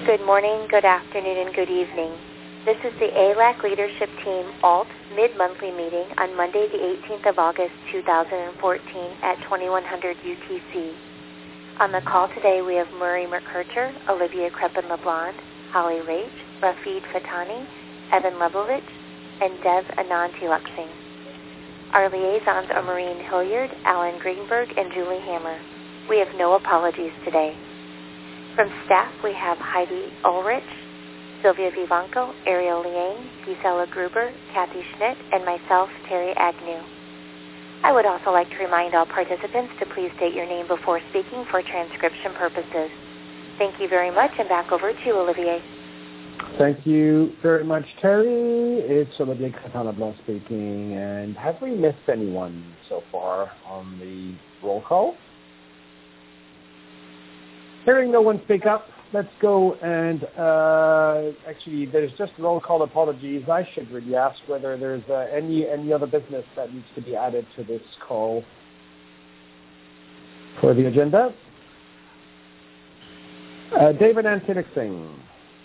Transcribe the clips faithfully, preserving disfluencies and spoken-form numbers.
Good morning, good afternoon, and good evening. This is the A L A C Leadership Team Alt mid-monthly meeting on Monday, the eighteenth of August, two thousand fourteen at twenty-one hundred U T C. On the call today, we have Murray McKercher, Olivia Crepin-LeBlond, Holly Rach, Rafid Fatani, Evan Lebovich, and Dev Ananti-Luxing. Our liaisons are Maureen Hilliard, Alan Greenberg, and Julie Hammer. We have no apologies today. From staff, we have Heidi Ulrich, Sylvia Vivanco, Ariel Liang, Gisela Gruber, Kathy Schmidt, and myself, Terry Agnew. I would also like to remind all participants to please state your name before speaking for transcription purposes. Thank you very much, and back over to you, Olivier. Thank you very much, Terry. It's Olivier Crepin-LeBlond speaking, and have we missed anyone so far on the roll call? Hearing no one speak up, let's go and uh, actually there's just roll call apologies. I should really ask whether there's uh, any any other business that needs to be added to this call for the agenda. Uh, David Anti-Luxing.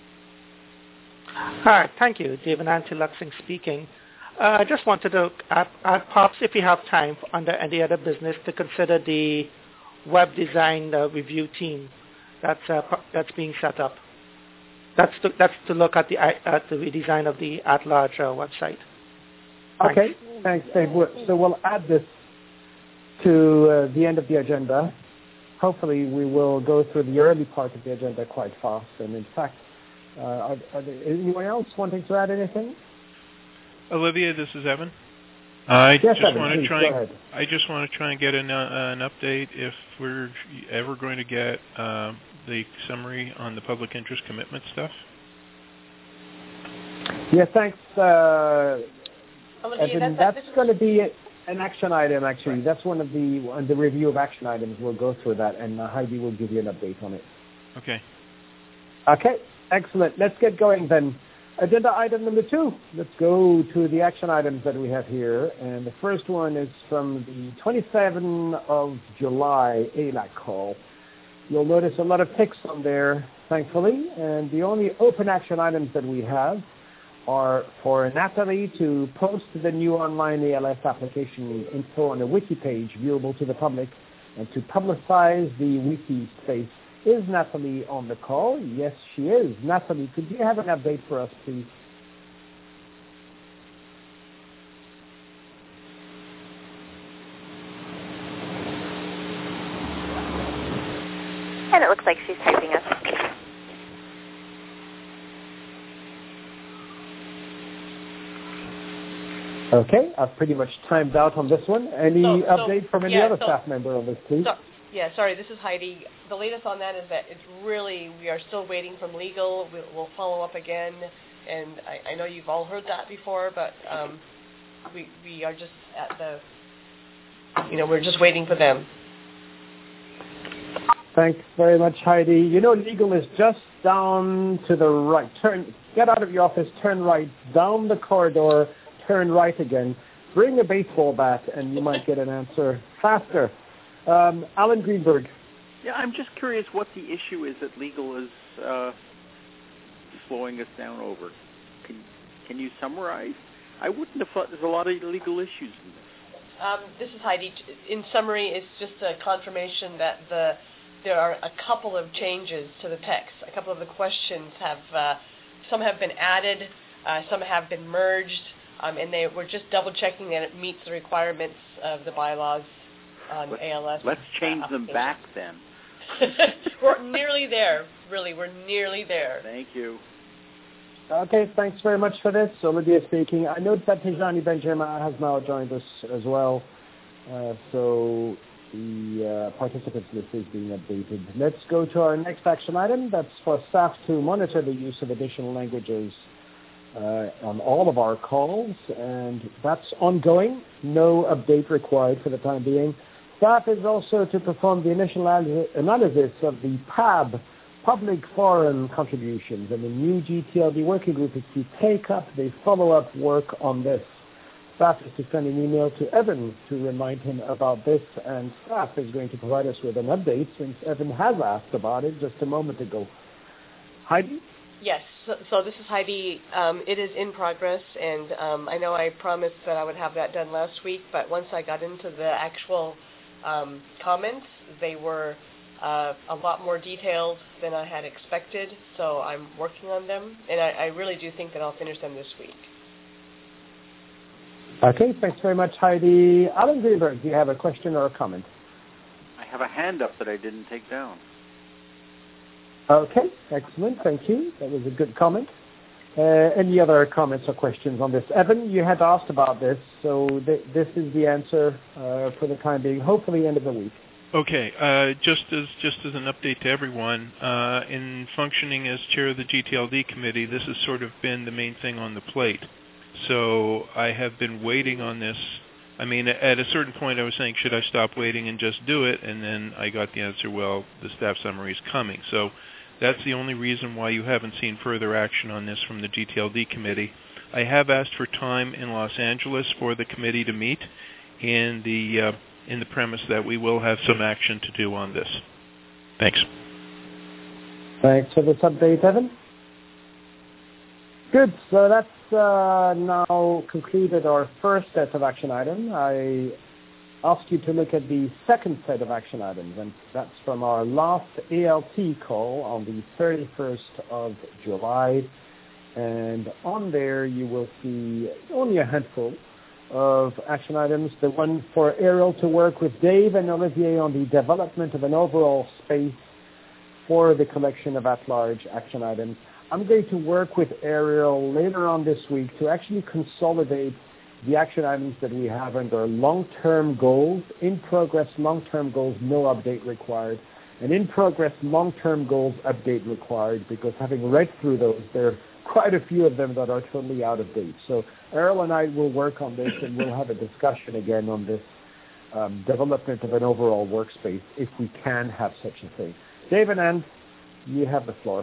Hi, thank you. David Anti-Luxing speaking. Uh, I just wanted to add, add perhaps if you have time under any other business to consider the web design uh, review team that's uh, that's being set up. That's to, that's to look at the at the redesign of the at-large uh, website. Thanks. Okay, thanks, Dave. So we'll add this to uh, the end of the agenda. Hopefully, we will go through the early part of the agenda quite fast. And in fact, uh, are, are there anyone else wanting to add anything? Olivia, this is Evan. I yes, just Evan, want to please, try. And, I just want to try and get an, uh, an update if we're ever going to get uh, the summary on the public interest commitment stuff. Yeah, thanks, uh, Olivia, Evan. That's, that's going to be an action item. Actually, right. That's one of the on the review of action items. We'll go through that, and uh, Heidi will give you an update on it. Okay. Okay. Excellent. Let's get going then. Agenda item number two. Let's go to the action items that we have here. And the first one is from the twenty-seventh of July A L A C call. You'll notice a lot of text on there, thankfully. And the only open action items that we have are for Natalie to post the new online A L S application info on a wiki page viewable to the public and to publicize the wiki space. Is Natalie on the call? Yes, she is. Natalie, could you have an update for us, please? And it looks like she's typing us. Okay, I've pretty much timed out on this one. Any so, update so, from any yeah, other so, staff member on this, please? So, yeah, sorry, this is Heidi. The latest on that is that it's really, we are still waiting from legal. We'll, we'll follow up again, and I, I know you've all heard that before, but um, we we are just at the, you know, we're just waiting for them. Thanks very much, Heidi. You know, legal is just down to the right. Turn, get out of your office, turn right, down the corridor, turn right again. Bring a baseball bat, and you might get an answer faster. Um, Alan Greenberg. Yeah, I'm just curious what the issue is that legal is uh, slowing us down over. Can can you summarize? I wouldn't have thought there's a lot of legal issues in this. Um, this is Heidi. In summary, it's just a confirmation that the there are a couple of changes to the text. A couple of the questions have, uh, some have been added, uh, some have been merged, um, and they we're just double checking that it meets the requirements of the bylaws on let's, A L S. Let's change them back then. We're nearly there, really. We're nearly there. Thank you. Okay, thanks very much for this. Olivia speaking. I note that Tijani Benjamin has now joined us as well. Uh, so the uh, participants list is being updated. Let's go to our next action item. That's for staff to monitor the use of additional languages uh, on all of our calls, and that's ongoing. No update required for the time being. Staff is also to perform the initial analysis of the P A B, Public Forum Contributions, and the new G T L D working group is to take up the follow-up work on this. Staff is to send an email to Evan to remind him about this, and staff is going to provide us with an update since Evan has asked about it just a moment ago. Heidi? Yes, so, so this is Heidi. Um, it is in progress, and um, I know I promised that I would have that done last week, but once I got into the actual um, comments, they were uh, a lot more detailed than I had expected, so I'm working on them, and I, I really do think that I'll finish them this week. Okay, thanks very much, Heidi. Alan Greenberg, do you have a question or a comment? I have a hand up that I didn't take down. Okay, excellent. Thank you. That was a good comment. Uh, any other comments or questions on this? Evan, you had asked about this, so th- this is the answer uh, for the time being, hopefully end of the week. Okay, uh, just as just as an update to everyone, uh, in functioning as chair of the G T L D committee, this has sort of been the main thing on the plate. So I have been waiting on this. I mean, at a certain point I was saying, should I stop waiting and just do it? And then I got the answer, well, the staff summary is coming. So that's the only reason why you haven't seen further action on this from the G T L D committee. I have asked for time in Los Angeles for the committee to meet in the uh, in the premise that we will have some action to do on this. Thanks. Thanks for this update, Evan. Good. So that's uh, now concluded our first set of action items. I ask you to look at the second set of action items, and that's from our last A L T call on the thirty-first of July. And on there, you will see only a handful of action items. The one for Ariel to work with Dave and Olivier on the development of an overall space for the collection of at-large action items. I'm going to work with Ariel later on this week to actually consolidate the action items that we have under long-term goals, in-progress long-term goals, no update required, and in-progress long-term goals, update required, because having read through those, there are quite a few of them that are totally out of date. So Ariel and I will work on this, and we'll have a discussion again on this um, development of an overall workspace, if we can have such a thing. David Ann, you have the floor.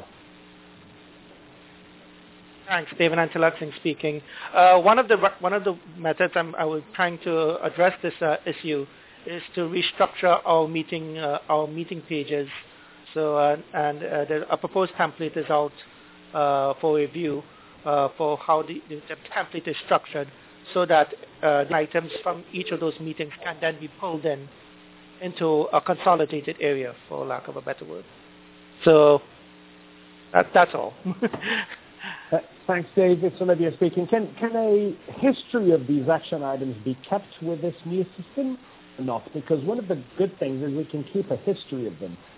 Thanks, David Antiluxing speaking. Uh, one of the one of the methods I'm, I was trying to address this uh, issue is to restructure our meeting uh, our meeting pages. So uh, and uh, the, a proposed template is out uh, for review uh, for how the, the, the template is structured, so that uh, the items from each of those meetings can then be pulled in into a consolidated area, for lack of a better word. So that, that's all. Uh, thanks, Dave. It's Olivia speaking. Can can a history of these action items be kept with this new system or not? Because one of the good things is we can keep a history of them.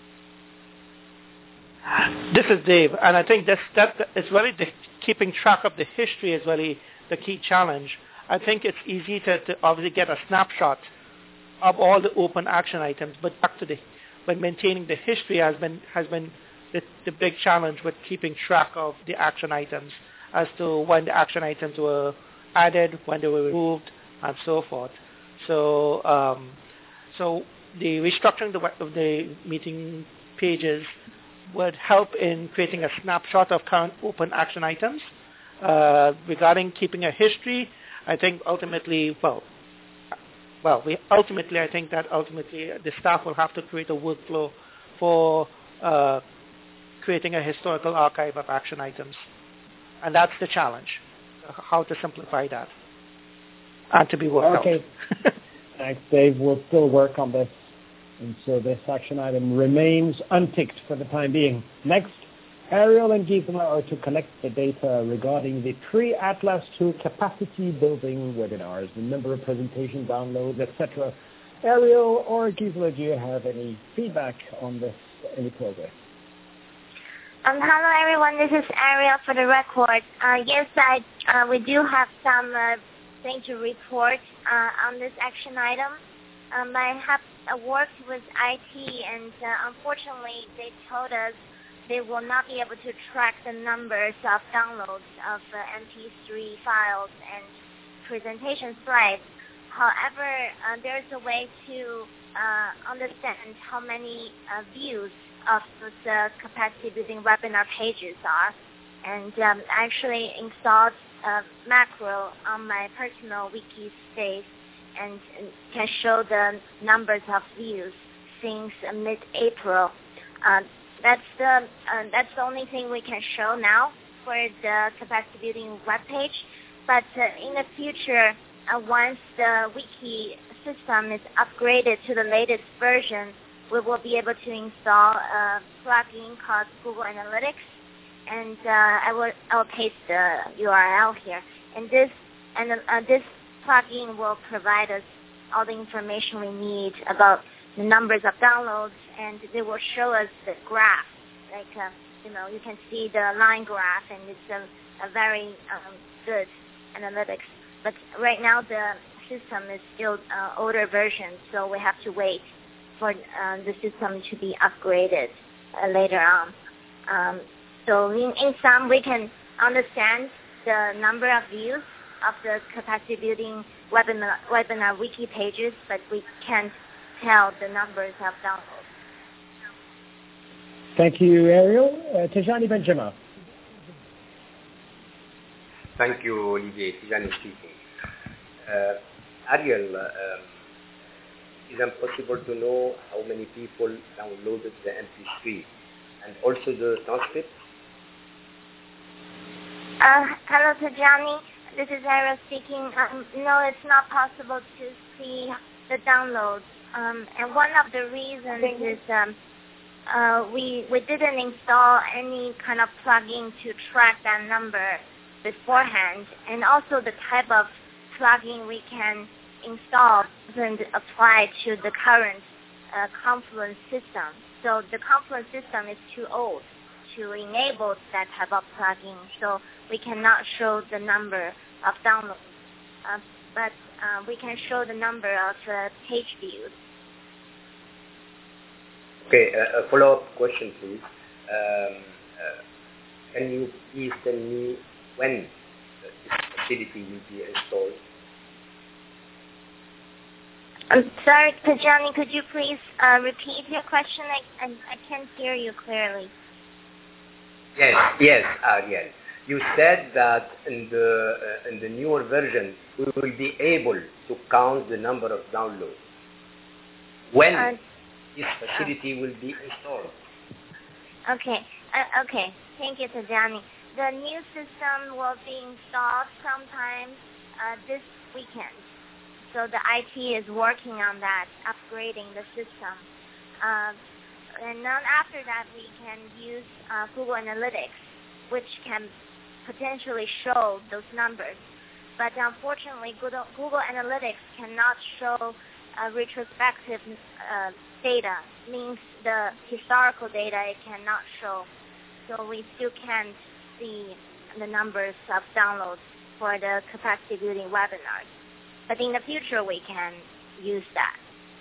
This is Dave, and I think that's, that it's really the, keeping track of the history is really the key challenge. I think it's easy to, to obviously get a snapshot of all the open action items, but back to the, but maintaining the history has been has been the, the big challenge with keeping track of the action items as to when the action items were added, when they were removed, and so forth. So, um, so the restructuring the, of the meeting pages would help in creating a snapshot of current open action items. Uh, regarding keeping a history, I think ultimately, well, well, we ultimately, I think that ultimately the staff will have to create a workflow for uh, creating a historical archive of action items. And that's the challenge, how to simplify that and to be worked okay. out. Thanks, Dave. We'll still work on this. And so this action item remains unticked for the time being. Next, Ariel and Gisela are to collect the data regarding the pre-Atlas two capacity building webinars, the number of presentation downloads, et cetera. Ariel or Gisela, do you have any feedback on this, any progress? Um, hello, everyone. This is Ariel for the record. Uh, yes, I, uh, we do have some uh, thing to report uh, on this action item. Um, I have uh, worked with I T, and uh, unfortunately, they told us they will not be able to track the numbers of downloads of uh, M P three files and presentation slides. However, uh, there's a way to uh, understand how many uh, views of those uh, capacity building webinar pages are. And um, I actually installed a macro on my personal wiki space and can show the numbers of views since uh, mid-April. Uh, that's the uh, that's the only thing we can show now for the capacity building webpage. But uh, in the future, uh, once the wiki system is upgraded to the latest version, we will be able to install a plugin called Google Analytics, and uh, I will I will paste the U R L here. And this and uh, this plugin will provide us all the information we need about the numbers of downloads, and they will show us the graph. Like uh, you know, you can see the line graph, and it's a, a very um, good analytics. But right now the system is still uh, older version, so we have to wait for uh, the system to be upgraded uh, later on. Um, so in, in sum, we can understand the number of views of the capacity building webinar, webinar wiki pages, but we can't tell the numbers of downloads. Thank you, Ariel. Uh, Tijani Benjamin. Thank you, Olivier. Tijani speaking. Uh, Ariel, um, is it possible to know how many people downloaded the M P three and also the transcript? Uh, hello, Tijani. This is Ariel speaking. Um, no, it's not possible to see the downloads. Um, and one of the reasons is um, uh, we we didn't install any kind of plugin to track that number beforehand, and also the type of plugin we can install doesn't apply to the current uh, Confluence system. So the Confluence system is too old to enable that type of plugin, so we cannot show the number of downloads. Uh, but uh, we can show the number of uh, page views. Okay, uh, a follow-up question, please. Um, uh, can you please tell me when this facility will be installed? I'm sorry, Tijani, could you please uh, repeat your question? I, I, I can't hear you clearly. Yes, yes, Ariel. You said that in the uh, in the newer version we will be able to count the number of downloads. When uh, this facility uh, will be installed? Okay, uh, okay. Thank you, Tijani. The new system will be installed sometime uh, this weekend. So the I T is working on that, upgrading the system. Uh, and then after that, we can use uh, Google Analytics, which can potentially show those numbers. But unfortunately, Google, Google Analytics cannot show uh, retrospective uh, data, means the historical data it cannot show. So we still can't see the numbers of downloads for the capacity building webinars. But in the future, we can use that.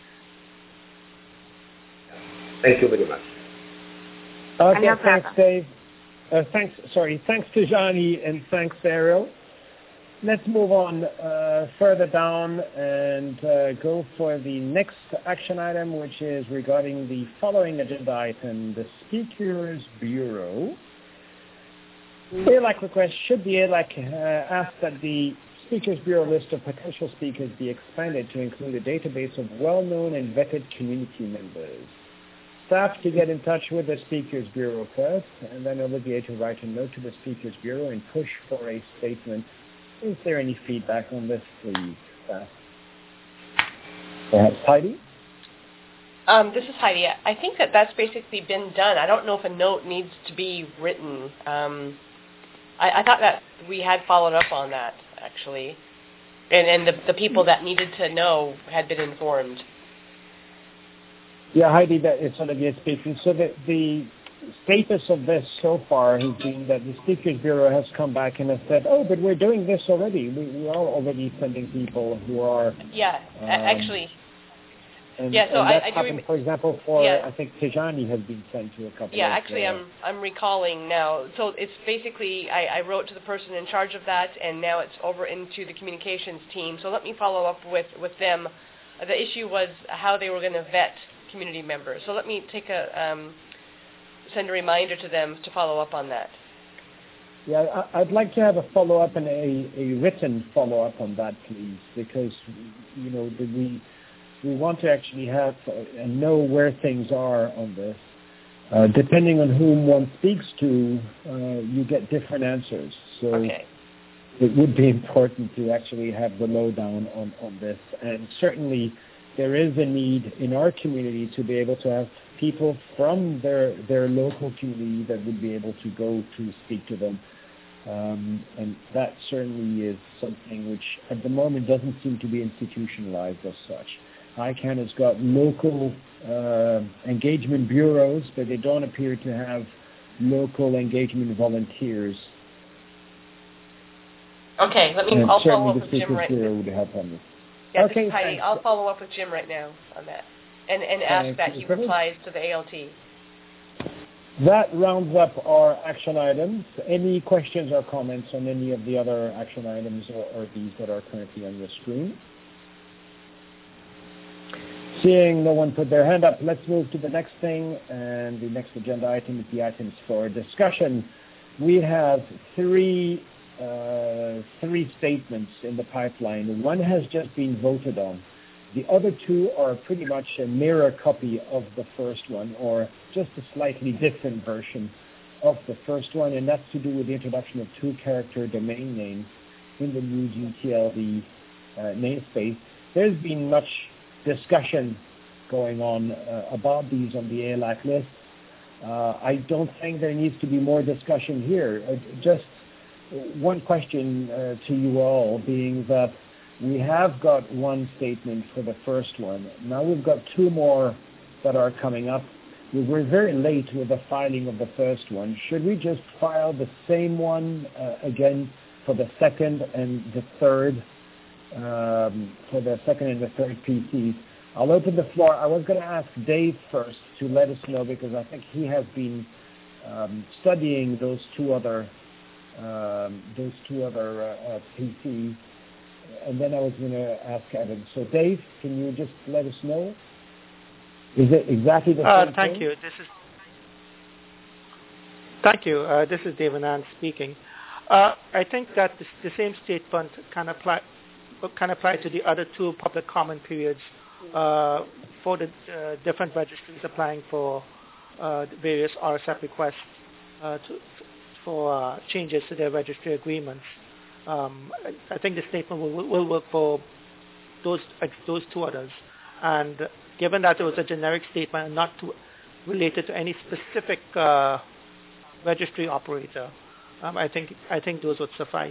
Thank you very much. Okay, no thanks, Dave. Uh, thanks, sorry, thanks Tijani and thanks, Ariel. Let's move on uh, further down and uh, go for the next action item, which is regarding the following agenda item, the Speakers Bureau. A L A C request should the A L A C uh, ask that the Speakers Bureau list of potential speakers be expanded to include a database of well-known and vetted community members. Staff to get in touch with the Speakers Bureau first, and then Olivier to write a note to the Speakers Bureau and push for a statement. Is there any feedback on this, please? Uh, perhaps Heidi? Um, this is Heidi. I think that that's basically been done. I don't know if a note needs to be written. Um, I, I thought that we had followed up on that, actually, and, and the, the people that needed to know had been informed. Yeah, Heidi, that is Olivier speaking. So the, the status of this so far has been that the Speakers Bureau has come back and has said, oh, but we're doing this already. We, we are already sending people who are... Yeah, um, actually... And, yeah, so and that's I, I do happened, rem- for example, for, yeah. I think, Tijani has been sent to a couple Yeah, of... actually, uh, I'm I'm recalling now. So it's basically, I, I wrote to the person in charge of that, and now it's over into the communications team. So let me follow up with, with them. Uh, the issue was how they were going to vet community members. So let me take a um, send a reminder to them to follow up on that. Yeah, I, I'd like to have a follow-up and a, a written follow-up on that, please, because, you know, the, we... We want to actually have uh, and know where things are on this. uh, depending on whom one speaks to, uh, you get different answers. So okay. It would be important to actually have the lowdown on, on this. And certainly there is a need in our community to be able to have people from their, their local community that would be able to go to speak to them. Um, and that certainly is something which at the moment doesn't seem to be institutionalized as such. I CAN has got local uh, engagement bureaus, but they don't appear to have local engagement volunteers. Okay, let me. And I'll follow up the with Jim right now. Would help on this. Yeah, okay, this is Heidi. I'll follow up with Jim right now on that, and and ask that he replies to the A L T. That rounds up our action items. Any questions or comments on any of the other action items or, or these that are currently on your screen? Seeing no one put their hand up, let's move to the next thing. And the next agenda item is the items for discussion. We have three uh, three statements in the pipeline. One has just been voted on. The other two are pretty much a mirror copy of the first one, or just a slightly different version of the first one, and that's to do with the introduction of two-character domain names in the new G T L D uh, namespace. There's been much discussion going on uh, about these on the A L A C list. Uh, I don't think there needs to be more discussion here. Uh, just one question uh, to you all, being that we have got one statement for the first one. Now we've got two more that are coming up. We were very late with the filing of the first one. Should we just file the same one uh, again for the second and the third, um, for the second and the third P Cs? I'll open the floor. I was going to ask Dave first to let us know, because I think he has been um, studying those two other um, those two other uh, uh, P Cs. And then I was going to ask Evan. So, Dave, can you just let us know? Is it exactly the uh, same thank thing? you. This is thank you. Uh, this is Dave Anand speaking. Uh, I think that this, the same statement can apply can apply to the other two public comment periods uh, for the uh, different registries applying for uh, the various R S F requests uh, to, for uh, changes to their registry agreements. Um, I, I think the statement will, will work for those those two others. And given that it was a generic statement and not to, related to any specific uh, registry operator, um, I think I think those would suffice.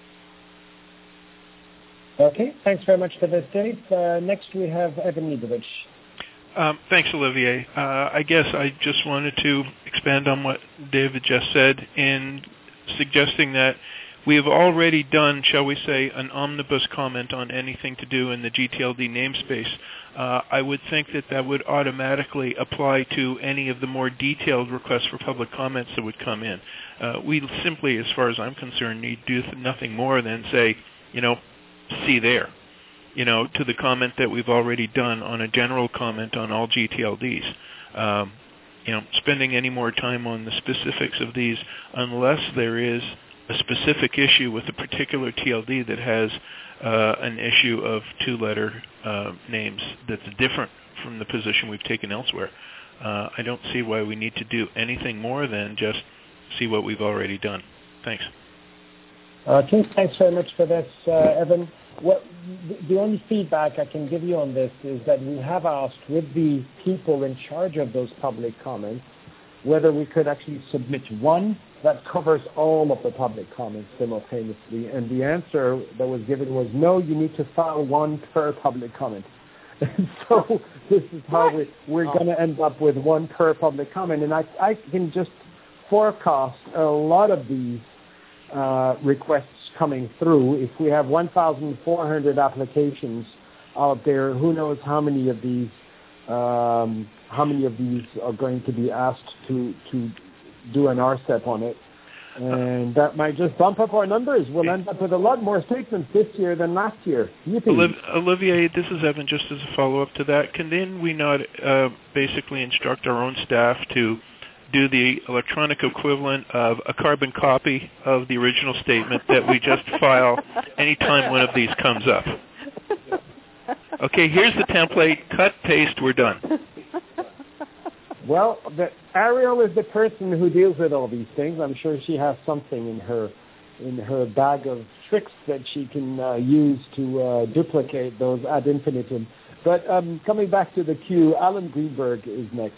Okay, thanks very much for this, Dave. Uh, next we have Evan Leibovich. Um, thanks, Olivier. Uh, I guess I just wanted to expand on what David just said in suggesting that we have already done, shall we say, an omnibus comment on anything to do in the G T L D namespace. Uh, I would think that that would automatically apply to any of the more detailed requests for public comments that would come in. Uh, we simply, as far as I'm concerned, need do nothing more than say, you know, see there, you know, to the comment that we've already done on a general comment on all G T L Ds. Um, you know, spending any more time on the specifics of these, unless there is a specific issue with a particular T L D that has uh, an issue of two-letter uh, names that's different from the position we've taken elsewhere. Uh, I don't see why we need to do anything more than just see what we've already done. Thanks. Okay, thanks very much for this, uh, Evan. What, the only feedback I can give you on this is that we have asked with the people in charge of those public comments whether we could actually submit one that covers all of the public comments simultaneously, and the answer that was given was no, you need to file one per public comment. And so this is how we, we're oh. going to end up with one per public comment, and I, I can just forecast a lot of these uh, requests coming through. If we have one thousand four hundred applications out there, who knows how many of these um, how many of these are going to be asked to to do an R C E P on it, and that might just bump up our numbers. We'll end up with a lot more statements this year than last year. Yippee. Olivier, this is Evan. Just as a follow-up to that, can then we not uh, basically instruct our own staff to do the electronic equivalent of a carbon copy of the original statement that we just file anytime one of these comes up? Okay, here's the template. Cut, paste, we're done. Well, the, Ariel is the person who deals with all these things. I'm sure she has something in her in her bag of tricks that she can uh, use to uh, duplicate those ad infinitum. But um, coming back to the queue, Alan Greenberg is next.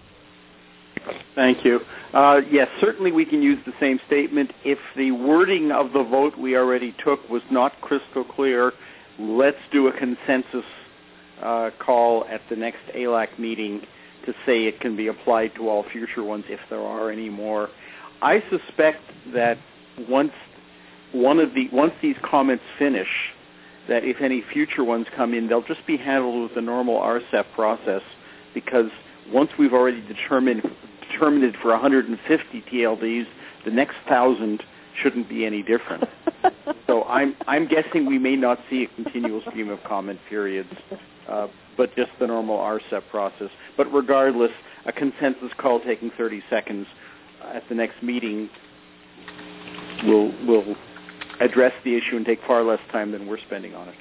Thank you. Uh, yes, certainly we can use the same statement. If the wording of the vote we already took was not crystal clear, let's do a consensus uh, call at the next A L A C meeting to say it can be applied to all future ones if there are any more. I suspect that once one of the once these comments finish, that if any future ones come in, they'll just be handled with the normal R C E P process, because once we've already determined determined it for one hundred fifty T L Ds, the next thousand shouldn't be any different. So I'm I'm guessing we may not see a continual stream of comment periods, uh, but just the normal R C E P process. But regardless, a consensus call taking thirty seconds at the next meeting will will address the issue and take far less time than we're spending on it.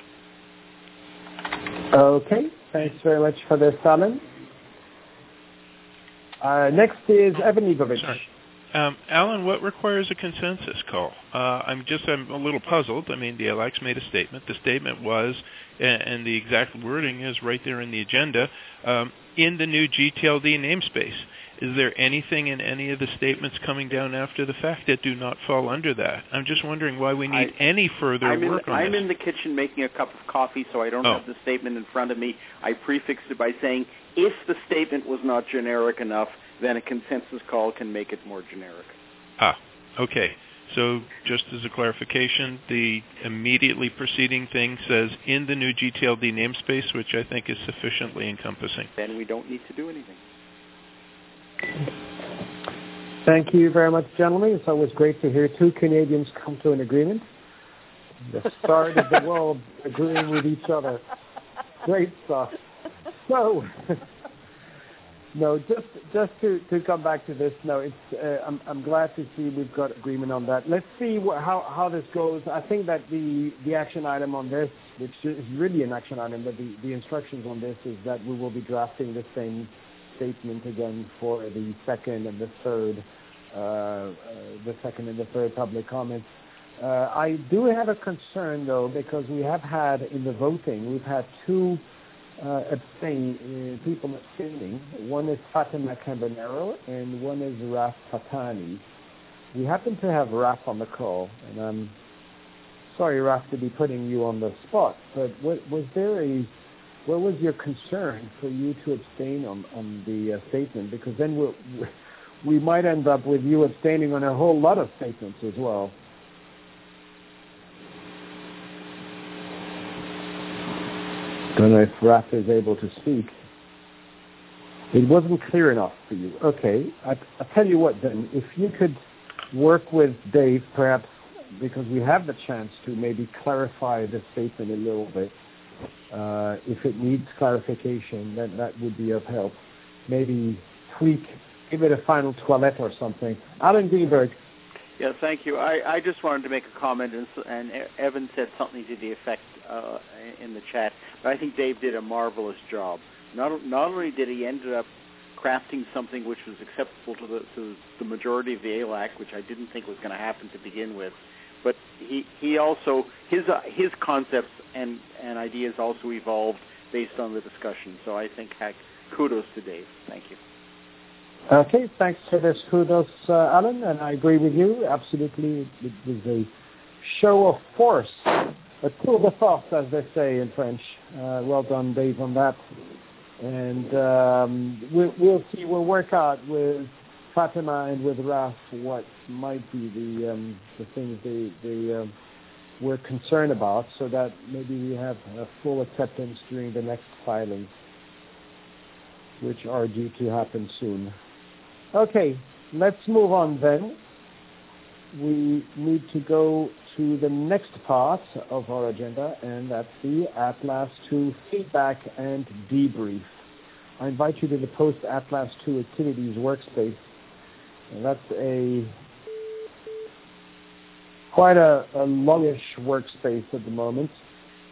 Okay, thanks very much for this, Alan. Uh, next is Evan Leibovich. Sorry. Um, Alan, what requires a consensus call? Uh, I'm just I'm a little puzzled. I mean, the A L A C made a statement. The statement was, and, and the exact wording is right there in the agenda, um, in the new G T L D namespace. Is there anything in any of the statements coming down after the fact that do not fall under that? I'm just wondering why we need I, any further I'm work in, on I'm this. I'm in the kitchen making a cup of coffee, so I don't oh. have the statement in front of me. I prefixed it by saying, if the statement was not generic enough, then a consensus call can make it more generic. Ah, okay. So just as a clarification, the immediately preceding thing says in the new G T L D namespace, which I think is sufficiently encompassing. Then we don't need to do anything. Thank you very much, gentlemen. It's always great to hear two Canadians come to an agreement. The start of the world agreeing with each other. Great stuff. So, no, just just to, to come back to this. No, it's uh, I'm I'm glad to see we've got agreement on that. Let's see wh- how how this goes. I think that the the action item on this, which is really an action item, but the, the instructions on this is that we will be drafting the same statement again for the second and the third, uh, uh, the second and the third public comments. Uh, I do have a concern though, because we have had in the voting, we've had two uh, abstain uh, people abstaining. One is Fatima Cambanero and one is Raf Fatani. We happen to have Raf on the call, and I'm sorry, Raf, to be putting you on the spot, but what, was there a What was your concern for you to abstain on, on the uh, statement? Because then we'll, we might end up with you abstaining on a whole lot of statements as well. Don't know if Raf is able to speak. It wasn't clear enough for you. Okay, I, I'll tell you what then. If you could work with Dave, perhaps, because we have the chance to maybe clarify the statement a little bit. Uh, if it needs clarification, then that would be of help. Maybe tweak, give it a final toilette or something. Alan Greenberg. Yeah, thank you. I, I just wanted to make a comment, and, and Evan said something to the effect uh, in the chat, but I think Dave did a marvelous job. Not, not only did he end up crafting something which was acceptable to the, to the majority of the A L A C, which I didn't think was going to happen to begin with, but he, he also, his uh, his concepts and, and ideas also evolved based on the discussion. So I think, heck, kudos to Dave. Thank you. Okay, thanks for this kudos, uh, Alan, and I agree with you. Absolutely, it was a show of force, a tour de force, as they say in French. Uh, well done, Dave, on that. And um, we'll, we'll see, we'll work out with Fatima and with Raf what might be the um, the things they, they um, were concerned about, so that maybe we have a full acceptance during the next filings, which are due to happen soon. Okay, let's move on then. We need to go to the next part of our agenda, and that's the Atlas two feedback and debrief. I invite you to the post Atlas two activities workspace. And that's a quite a, a longish workspace at the moment.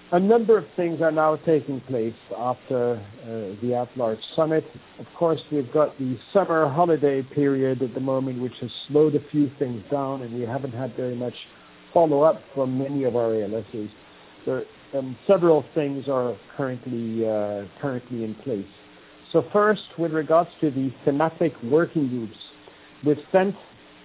a number of things are now taking place after uh, the at-large summit. Of course, we've got the summer holiday period at the moment, which has slowed a few things down, and we haven't had very much follow-up from many of our A L Ss. There, um, several things are currently uh, currently in place. So first, with regards to the thematic working groups, we've sent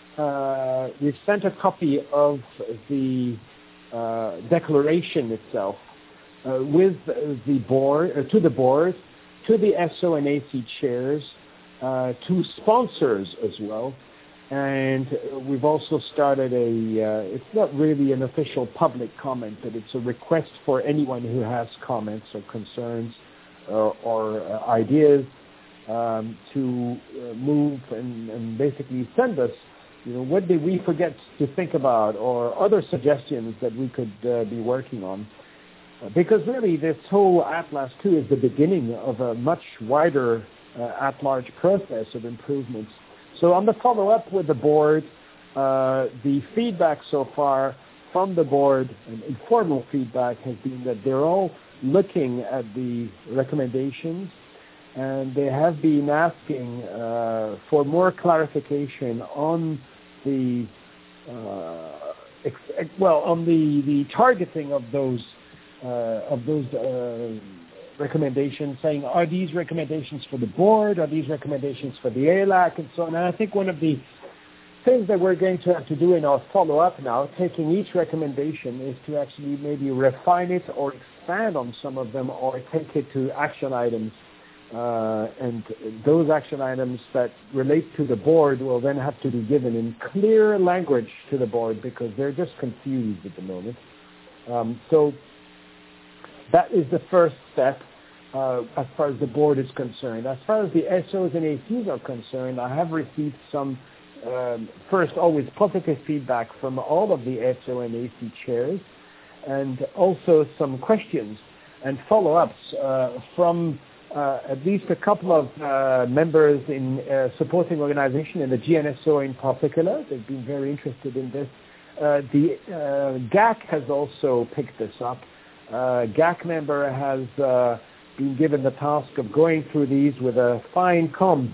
uh, we've sent a copy of the uh, declaration itself uh, with the board uh, to the board, to the S O and A C chairs, uh, to sponsors as well. And we've also started a, uh, it's not really an official public comment, but it's a request for anyone who has comments or concerns or, or uh, ideas um, to uh, move and, and basically send us, you know, what did we forget to think about or other suggestions that we could uh, be working on. Uh, because really this whole Atlas two is the beginning of a much wider uh, at-large process of improvements. So on the follow-up with the board, uh, the feedback so far from the board, and informal feedback, has been that they're all looking at the recommendations, and they have been asking uh, for more clarification on the uh, ex- well on the, the targeting of those uh, of those. Uh, recommendations, saying, are these recommendations for the board, are these recommendations for the A L A C, and so on. And I think one of the things that we're going to have to do in our follow-up now, taking each recommendation, is to actually maybe refine it or expand on some of them or take it to action items. Uh, and those action items that relate to the board will then have to be given in clear language to the board because they're just confused at the moment. Um, so that is the first step. Uh, as far as the board is concerned. As far as the S Os and A Cs are concerned, I have received some, um, first, always positive feedback from all of the S O and A C chairs, and also some questions and follow-ups uh, from uh, at least a couple of uh, members in uh, supporting organization, in the G N S O in particular. They've been very interested in this. Uh, the uh, G A C has also picked this up. Uh, G A C member has uh, been given the task of going through these with a fine comb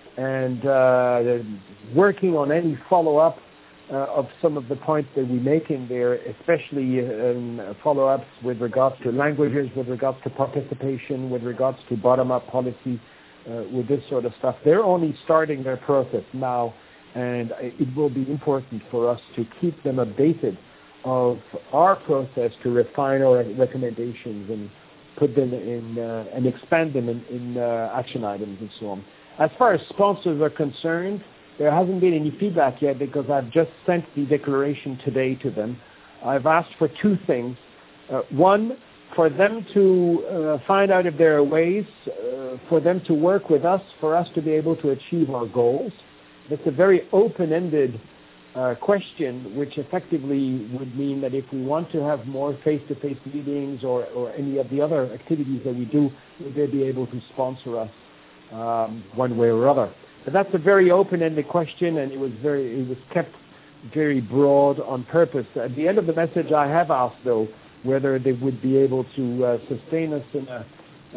and uh, working on any follow-up uh, of some of the points that we make in there, especially in follow-ups with regards to languages, with regards to participation, with regards to bottom-up policy, uh, with this sort of stuff. They're only starting their process now, and it will be important for us to keep them updated of our process to refine our recommendations and put them in uh, and expand them in, in uh, action items and so on. As far as sponsors are concerned, there hasn't been any feedback yet because I've just sent the declaration today to them. I've asked for two things. Uh, one, for them to uh, find out if there are ways uh, for them to work with us, for us to be able to achieve our goals. It's a very open-ended Uh, question, which effectively would mean that if we want to have more face-to-face meetings or, or any of the other activities that we do, would they be able to sponsor us um, one way or other? But that's a very open-ended question, and it was very it was kept very broad on purpose. At the end of the message, I have asked, though, whether they would be able to uh, sustain us in a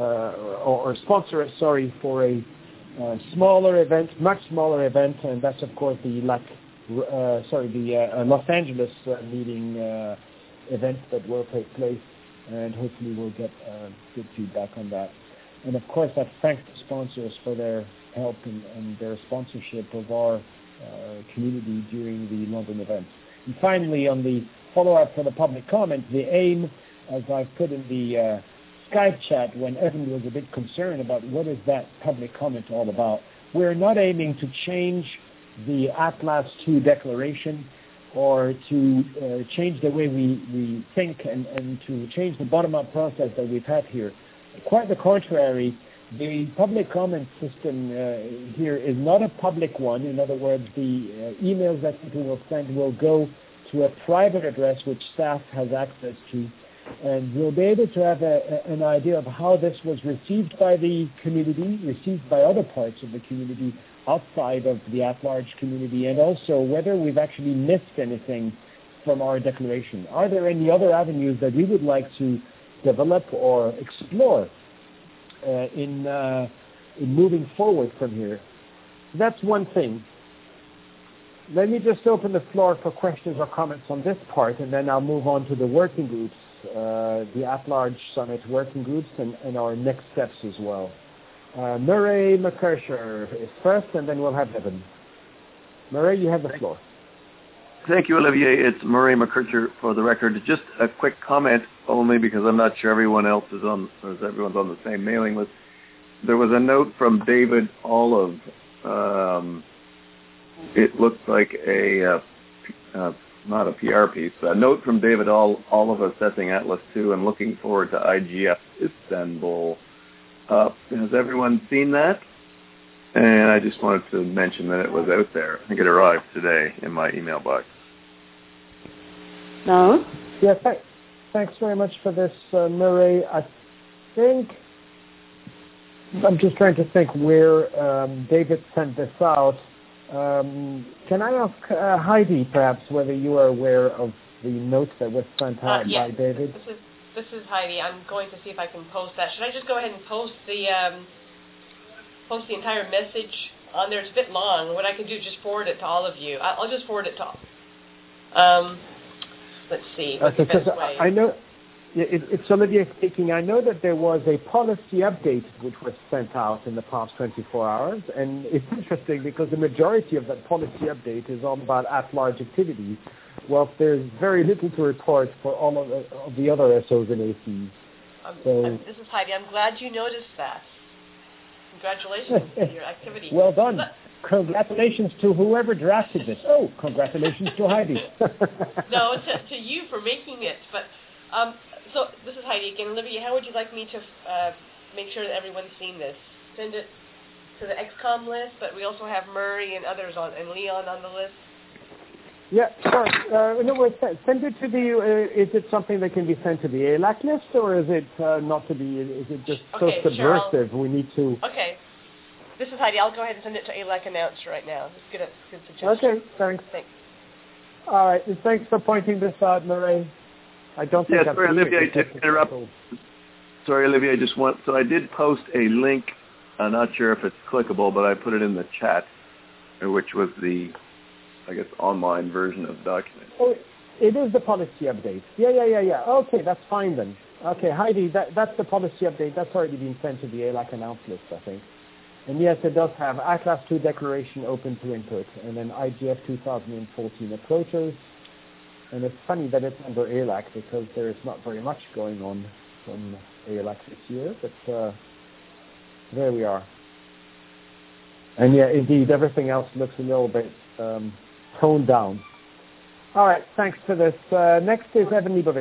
uh, or, or sponsor us, sorry, for a uh, smaller event, much smaller event, and that's of course the L A C. Uh, sorry, the uh, Los Angeles uh, meeting uh, event that will take place, and hopefully we'll get uh, good feedback on that. And of course, I've thanked the sponsors for their help and, and their sponsorship of our uh, community during the London event. And finally, on the follow-up for the public comment, the aim, as I've put in the uh, Skype chat when Evan was a bit concerned about what is that public comment all about, we're not aiming to change the Atlas two declaration or to uh, change the way we, we think and, and to change the bottom-up process that we've had here. Quite the contrary, the public comment system uh, here is not a public one. In other words, the uh, emails that people will send will go to a private address which staff has access to, and we'll be able to have a, a, an idea of how this was received by the community, received by other parts of the community, outside of the at-large community, and also whether we've actually missed anything from our declaration. Are there any other avenues that we would like to develop or explore uh, in, uh, in moving forward from here. That's one thing. Let me just open the floor for questions or comments on this part, and then I'll move on to the working groups, uh, the at-large summit working groups, and, and our next steps as well. Uh, Murray McKercher is first, and then we'll have Evan. Murray, you have the floor. Thank you, Olivier. It's Murray McKercher for the record. Just a quick comment, only because I'm not sure everyone else is on, or everyone's on the same mailing list. There was a note from David Olive. Um, it looks like a, uh, uh, not a P R piece, but a note from David Olive assessing Atlas two and looking forward to I G F Istanbul. Uh, has everyone seen that? And I just wanted to mention that it was out there. I think it arrived today in my email box. No? Yeah, th- thanks very much for this, uh, Murray. I think, I'm just trying to think where um, David sent this out. Um, can I ask uh, Heidi, perhaps, whether you are aware of the note that was sent out uh, yeah. by David? This is, this is Heidi. I'm going to see if I can post that. Should I just go ahead and post the... Um, post the entire message on there? It's a bit long. What I can do is just forward it to all of you. I'll just forward it to all. Um, let's see. What's okay, the best way? I know, it, it's Olivier speaking. I know that there was a policy update which was sent out in the past twenty-four hours, and it's interesting because the majority of that policy update is all about at-large activities, whilst there's very little to report for all of the, of the other S Os and A Cs. Um, so, um, this is Heidi. I'm glad you noticed that. Congratulations on your activity. Well done. Congratulations to whoever drafted this. Oh, congratulations to Heidi. No, to, to you for making it. But um, so this is Heidi again. Olivia, how would you like me to uh, make sure that everyone's seen this? Send it to the X COM list, but we also have Murray and others on, and Leon on the list. Yeah, sure. Uh, in other words, send it to the, uh, is it something that can be sent to the A L A C list, or is it uh, not to be, is it just okay, so subversive sure, we need to... Okay. This is Heidi. I'll go ahead and send it to A L A C announcer right now. It's good, good suggestion. Okay, thanks. Thanks. All right, and thanks for pointing this out, Murray. I don't think yeah, I've sorry, seen Olivia, it. to interrupt. Sorry, Olivia, I just want, so I did post a link. I'm not sure if it's clickable, but I put it in the chat, which was the... I guess, online version of the document. Oh, it is the policy update. Yeah, yeah, yeah, yeah. Okay, that's fine then. Okay, Heidi, that, that's the policy update. That's already been sent to the A L A C announce list, I think. And yes, it does have Atlas two declaration open to input, and then I G F two thousand fourteen approaches. And it's funny that it's under A L A C because there is not very much going on from A L A C this year, but uh, there we are. And yeah, indeed, everything else looks a little bit... Um, toned down. All right, thanks for this. Uh, next is Evan Leibovich.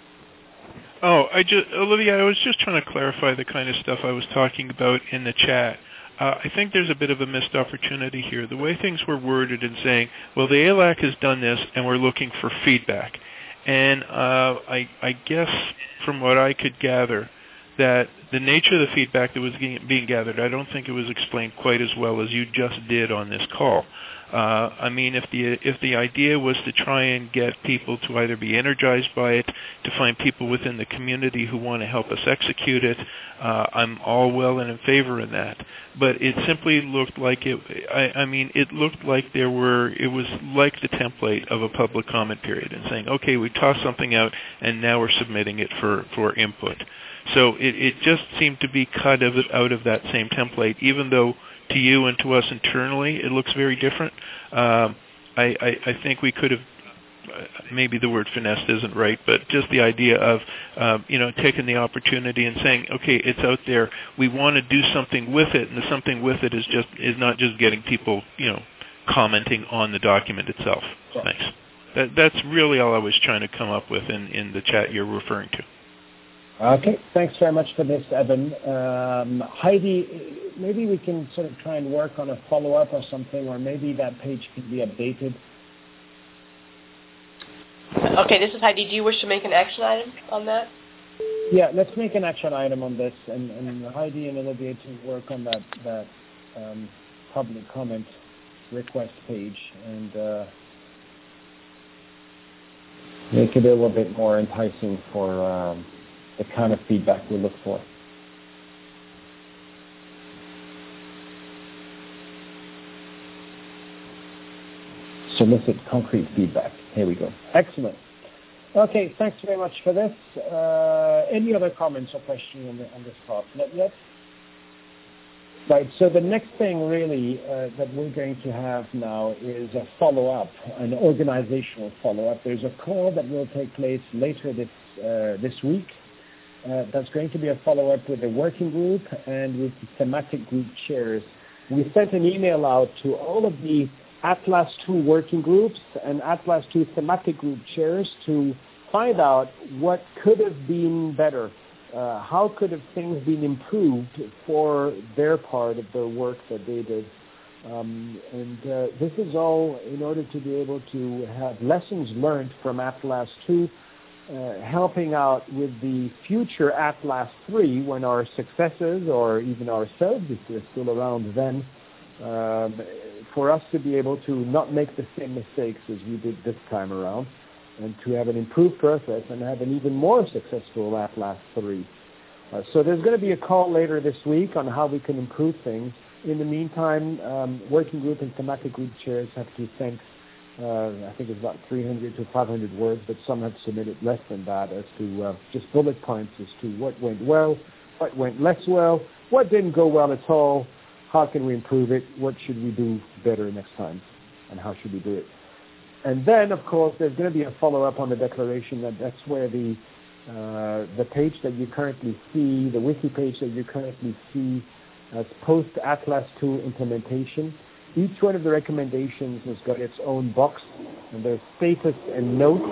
Oh, I just, Olivia, I was just trying to clarify the kind of stuff I was talking about in the chat. Uh, I think there's a bit of a missed opportunity here. The way things were worded in saying, well, the A L A C has done this and we're looking for feedback. And uh, I, I guess from what I could gather, that the nature of the feedback that was being gathered, I don't think it was explained quite as well as you just did on this call. Uh, I mean, if the if the idea was to try and get people to either be energized by it, to find people within the community who want to help us execute it, uh, I'm all well and in favor in that. But it simply looked like it. I, I mean, it looked like there were. It was like the template of a public comment period, and saying, okay, we tossed something out, and now we're submitting it for for input. So it, it just seemed to be cut of, out of that same template, even though to you and to us internally it looks very different. Um, I, I, I think we could have, maybe the word finessed isn't right, but just the idea of, um, you know, taking the opportunity and saying, okay, it's out there, we want to do something with it, and the something with it is just is not just getting people, you know, commenting on the document itself. Yeah. Thanks. That, that's really all I was trying to come up with in, in the chat you're referring to. Okay, thanks very much for this, Evan. Um, Heidi, maybe we can sort of try and work on a follow-up or something, or maybe that page can be updated. Okay, this is Heidi. Do you wish to make an action item on that? Yeah, let's make an action item on this, and, and Heidi and Olivia to work on that, that um, public comment request page and uh, make it a little bit more enticing for... Um, the kind of feedback we look for. Solicit concrete feedback. Here we go. Excellent. Okay, thanks very much for this. Uh, any other comments or questions on, the, on this part? Not yet? Right, so the next thing really uh, that we're going to have now is a follow-up, an organizational follow-up. There's a call that will take place later this, uh, this week. Uh, that's going to be a follow-up with the working group and with the thematic group chairs. We sent an email out to all of the Atlas two working groups and Atlas two thematic group chairs to find out what could have been better. Uh, how could have things been improved for their part of the work that they did? Um, and uh, this is all in order to be able to have lessons learned from Atlas two, uh, helping out with the future Atlas three when our successors, or even ourselves, if we're still around then, um, for us to be able to not make the same mistakes as we did this time around, and to have an improved process and have an even more successful Atlas three. Uh, so there's going to be a call later this week on how we can improve things. In the meantime, um, working group and thematic group chairs have to thank, uh, I think it's about three hundred to five hundred words, but some have submitted less than that as to uh, just bullet points as to what went well, what went less well, what didn't go well at all, how can we improve it, what should we do better next time, and how should we do it. And then, of course, there's going to be a follow-up on the declaration. That that's where the uh, the page that you currently see, the wiki page that you currently see as post-Atlas two implementation. Each one of the recommendations has got its own box, and there's status and notes.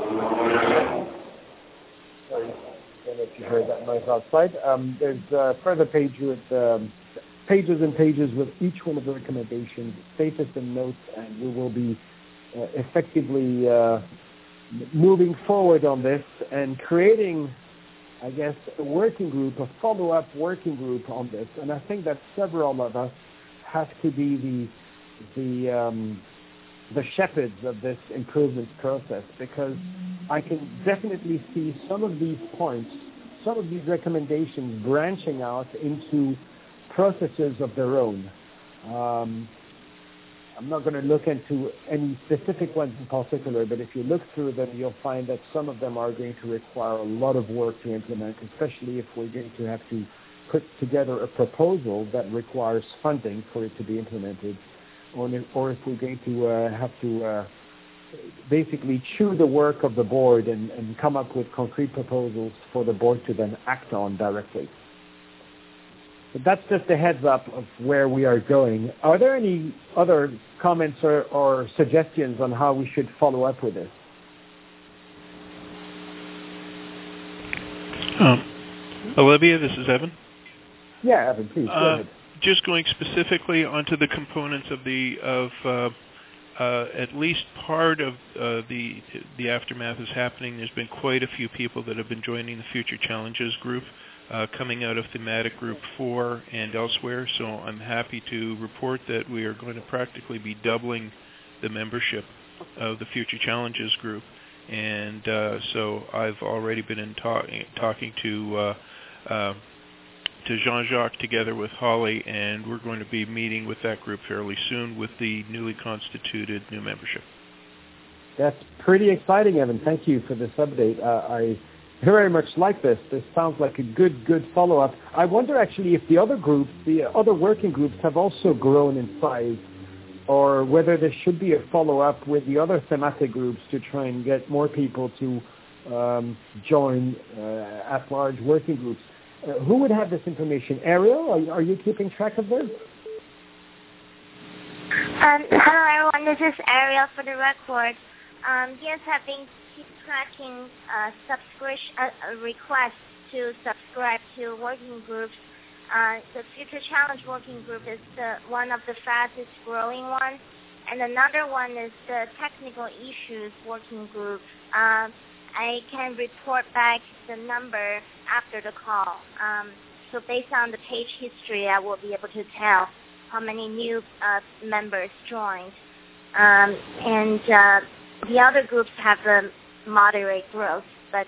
Sorry, I don't know if you heard that noise outside. Um, there's a further page with um, pages and pages with each one of the recommendations, status and notes, and we will be Uh, effectively uh, moving forward on this and creating, I guess, a working group, a follow-up working group on this. And I think that several of us have to be the the um, the shepherds of this improvement process, because I can definitely see some of these points, some of these recommendations branching out into processes of their own. Um, I'm not going to look into any specific ones in particular, but if you look through them, you'll find that some of them are going to require a lot of work to implement, especially if we're going to have to put together a proposal that requires funding for it to be implemented, or, or if we're going to uh, have to uh, basically chew the work of the board and, and come up with concrete proposals for the board to then act on directly. But that's just a heads up of where we are going. Are there any other comments or, or suggestions on how we should follow up with this? Um, Olivia, this is Evan. Yeah, Evan, please, go uh, ahead. Just going specifically onto the components of the of uh, uh, at least part of uh, the the aftermath is happening. There's been quite a few people that have been joining the Future Challenges group, Uh, coming out of thematic group four and elsewhere, so I'm happy to report that we are going to practically be doubling the membership of the Future Challenges group, and uh, so I've already been in talk, talking to uh, uh, to Jean-Jacques together with Holly, and we're going to be meeting with that group fairly soon with the newly constituted new membership. That's pretty exciting, Evan. Thank you for this update. Uh, I very much like this. This sounds like a good, good follow-up. I wonder actually if the other groups, the other working groups, have also grown in size, or whether there should be a follow-up with the other thematic groups to try and get more people to um, join uh, at-large working groups. Uh, who would have this information? Ariel, are, are you keeping track of this? Um, hello, everyone. This is Ariel for the record. Um, yes, I've been tracking uh, subscription uh, requests to subscribe to working groups. Uh, the Future Challenge working group is the one of the fastest growing ones, and another one is the Technical Issues working group. Um, I can report back the number after the call. Um, so based on the page history, I will be able to tell how many new uh, members joined. Um, and uh, the other groups have a moderate growth, but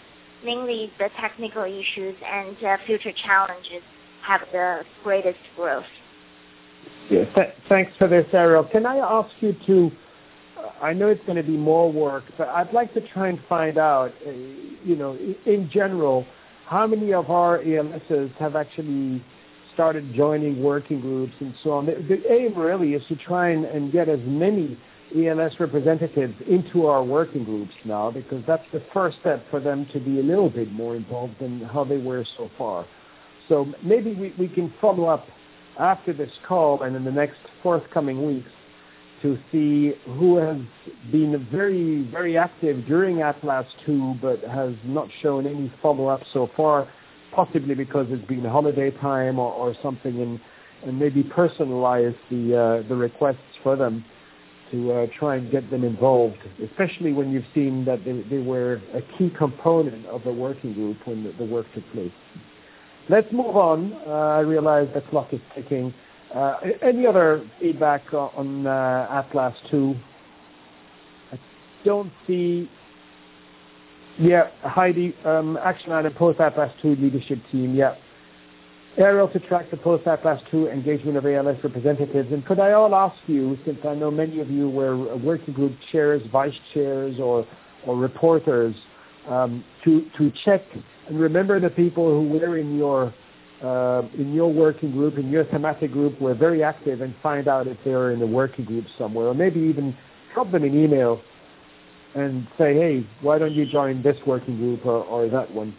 mainly the technical issues and uh, future challenges have the greatest growth. Yeah, th- thanks for this, Ariel. Can I ask you to, uh, I know it's going to be more work, but I'd like to try and find out, uh, you know, in, in general, how many of our E L Ss have actually started joining working groups and so on. The, the aim really is to try and, and get as many E L S representatives into our working groups now, because that's the first step for them to be a little bit more involved than how they were so far. So maybe we, we can follow up after this call and in the next forthcoming weeks to see who has been very, very active during Atlas two but has not shown any follow-up so far, possibly because it's been holiday time or, or something, and, and maybe personalize the, uh, the requests for them to uh, try and get them involved, especially when you've seen that they, they were a key component of the working group when the, the work took place. Let's move on. Uh, I realize the clock is ticking. Uh, any other feedback on uh, Atlas two? I don't see. Yeah, Heidi, um, action item post-Atlas two leadership team. Yeah. Ariel to track the post-Atlas two engagement of A L S representatives. And could I all ask you, since I know many of you were working group chairs, vice chairs, or, or reporters, um, to, to check and remember the people who were in your uh, in your working group, in your thematic group, were very active, and find out if they're in a working group somewhere, or maybe even drop them an email and say, hey, why don't you join this working group or, or that one?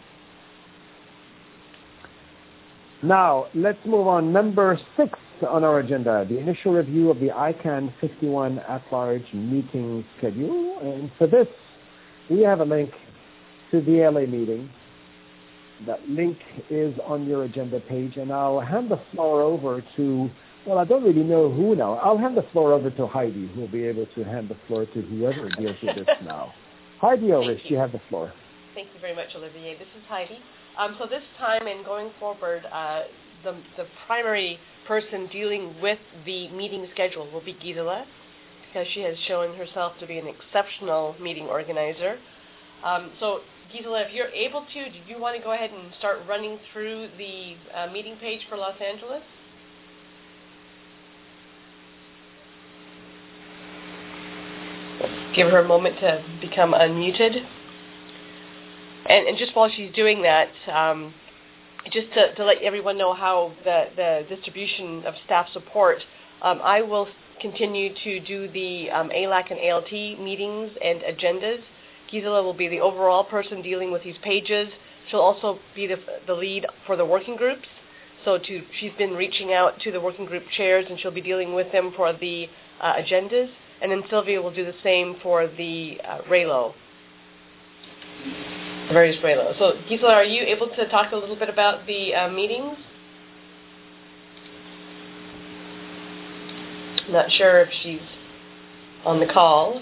Now, let's move on. Number six on our agenda, the initial review of the I CANN fifty-one at-large meeting schedule. And for this, we have a link to the L A meeting. That link is on your agenda page, and I'll hand the floor over to, well, I don't really know who now. I'll hand the floor over to Heidi, who will be able to hand the floor to whoever deals with this now. Heidi Ulrich, you have the floor. Thank you very much, Olivier. This is Heidi. Um, so this time and going forward, uh, the, the primary person dealing with the meeting schedule will be Gisela, because she has shown herself to be an exceptional meeting organizer. Um, so Gisela, if you're able to, do you want to go ahead and start running through the uh, meeting page for Los Angeles? Give her a moment to become unmuted. And, and just while she's doing that, um, just to, to let everyone know how the, the distribution of staff support, um, I will continue to do the um, A L A C and A L T meetings and agendas. Gisela will be the overall person dealing with these pages. She'll also be the, the lead for the working groups. So to, she's been reaching out to the working group chairs, and she'll be dealing with them for the uh, agendas. And then Sylvia will do the same for the uh, RALO, the various RALO. So Gisela, are you able to talk a little bit about the uh, meetings? Not sure if she's on the call.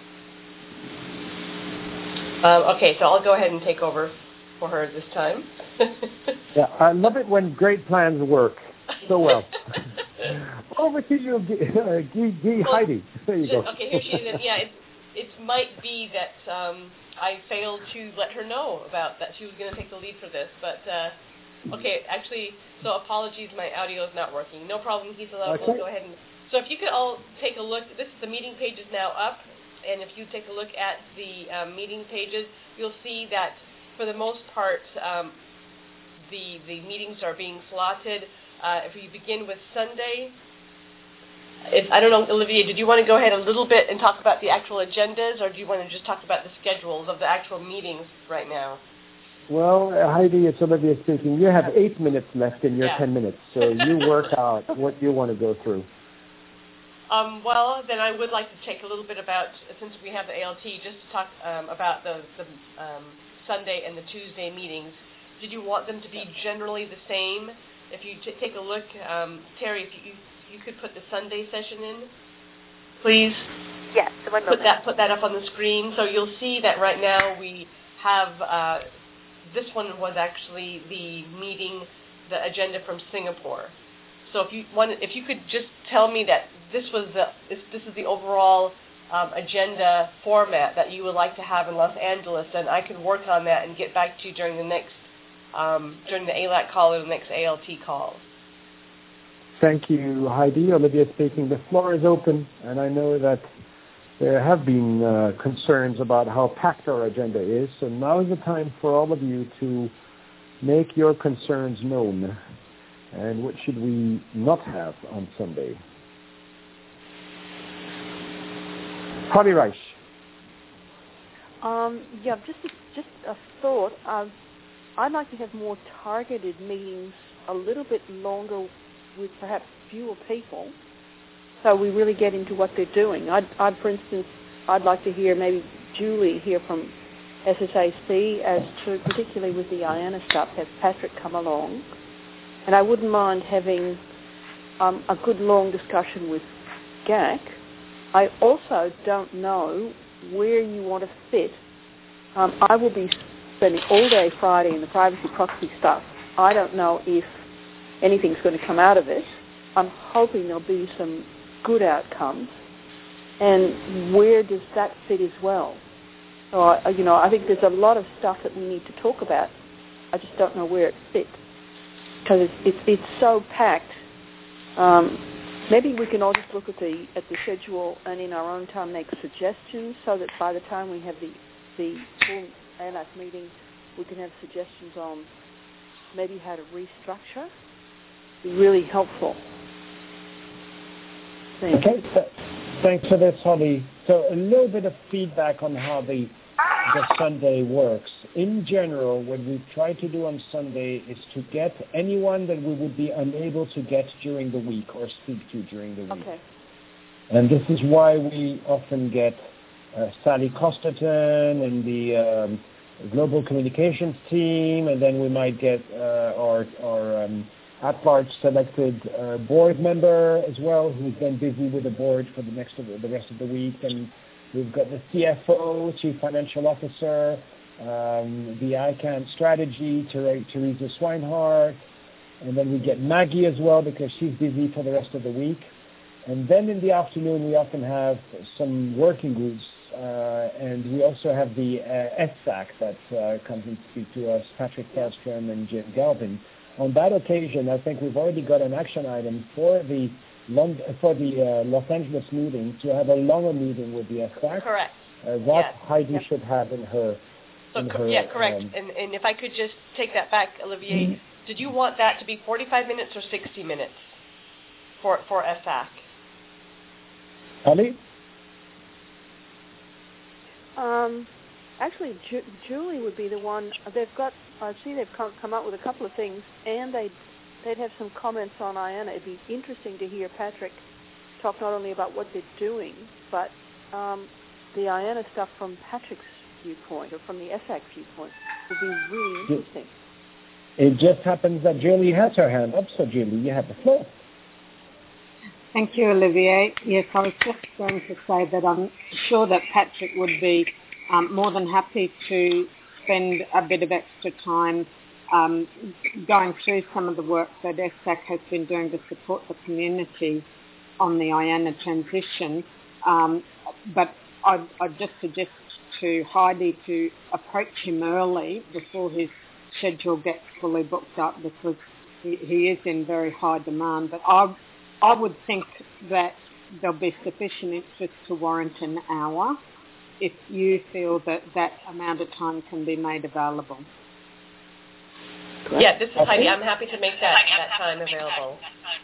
Um, okay, so I'll go ahead and take over for her this time. Yeah, I love it when great plans work so well. Over to you, uh, G, G, well, Heidi. There you just, go. Okay, here she is. Yeah, it, it might be that um, I failed to let her know about that she was going to take the lead for this, but uh, okay, actually, so apologies, my audio is not working. No problem, Gisela. Okay. We'll go ahead and. So if you could all take a look, this the meeting page is now up. And if you take a look at the um, meeting pages, you'll see that for the most part, um, the the meetings are being slotted. Uh, if you begin with Sunday, if, I don't know, Olivier, did you want to go ahead a little bit and talk about the actual agendas, or do you want to just talk about the schedules of the actual meetings right now? Well, Heidi, it's Olivier speaking. You have eight minutes left in your yeah. ten minutes, so you work out what you want to go through. Um, well, then I would like to take a little bit about, since we have the A L T, just to talk um, about the, the um, Sunday and the Tuesday meetings. Did you want them to be generally the same? If you t- take a look, um, Terry, if you you could put the Sunday session in, please. Yes, one moment. Put that put that up on the screen. So you'll see that right now we have uh, this one was actually the meeting, the agenda from Singapore. So if you want, if you could just tell me that this was the this, this is the overall um, agenda format that you would like to have in Los Angeles, and I can work on that and get back to you during the next, um, during the A L A C call or the next A L T call. Thank you, Heidi. Olivia speaking. The floor is open, and I know that there have been uh, concerns about how packed our agenda is, so now is the time for all of you to make your concerns known. And what should we not have on Sunday? Holly Reich. Um, yeah, just a, just a thought. Uh, I'd like to have more targeted meetings, a little bit longer, with perhaps fewer people, so we really get into what they're doing. I'd, I'd, for instance, I'd like to hear maybe Julie hear from S S A C as to, particularly with the I A N A stuff, have Patrick come along. And I wouldn't mind having um, a good long discussion with G A C. I also don't know where you want to fit. Um, I will be spending all day Friday in the privacy proxy stuff. I don't know if anything's going to come out of it. I'm hoping there'll be some good outcomes. And where does that fit as well? So, I, you know, I think there's a lot of stuff that we need to talk about. I just don't know where it fits because it's, it's, it's so packed. Um, maybe we can all just look at the at the schedule and in our own time make suggestions so that by the time we have the, the full A L A C meeting, we can have suggestions on maybe how to restructure. Be really helpful. Thanks. Okay, th- thanks for this, Holly. So a little bit of feedback on how the the Sunday works. In general, what we try to do on Sunday is to get anyone that we would be unable to get during the week or speak to during the week. Okay. And this is why we often get uh, Sally Costerton and the um, global communications team, and then we might get uh, our, our um, at-large selected uh, board member as well, who's been busy with the board for the next of the, the rest of the week. And we've got the C F O, Chief Financial Officer, um, the I CANN strategy, Teresa Swinehart, and then we get Maggie as well because she's busy for the rest of the week. And then in the afternoon, we often have some working groups, uh, and we also have the uh, S A C that uh, comes and speak to us, Patrick Kellstrom and Jim Galvin. On that occasion, I think we've already got an action item for the Lond- for the uh, Los Angeles meeting to have a longer meeting with the S A C. Correct. Uh, that yes. Heidi yep. should have in her. So in co- her, yeah, correct. Um, and, and if I could just take that back, Olivier, mm-hmm. did you want that to be forty-five minutes or sixty minutes for for S A C? Holly? Um, actually, Ju- Julie would be the one. They've got. I see they've come, come up with a couple of things, and they they'd have some comments on I A N A. It'd be interesting to hear Patrick talk not only about what they're doing, but um, the I A N A stuff from Patrick's viewpoint or from the S A C viewpoint would be really interesting. It just happens that Julie has her hand up, so Julie, you have the floor. Thank you, Olivier. Yes, I was just going to say that I'm sure that Patrick would be um, more than happy to spend a bit of extra time um, going through some of the work that S A C has been doing to support the community on the I A N A transition. Um, but I'd, I'd just suggest to Heidi to approach him early before his schedule gets fully booked up because he, he is in very high demand. But I, I would think that there'll be sufficient interest to warrant an hour if you feel that that amount of time can be made available. Yeah, this is Heidi. I'm happy to make that, that time available.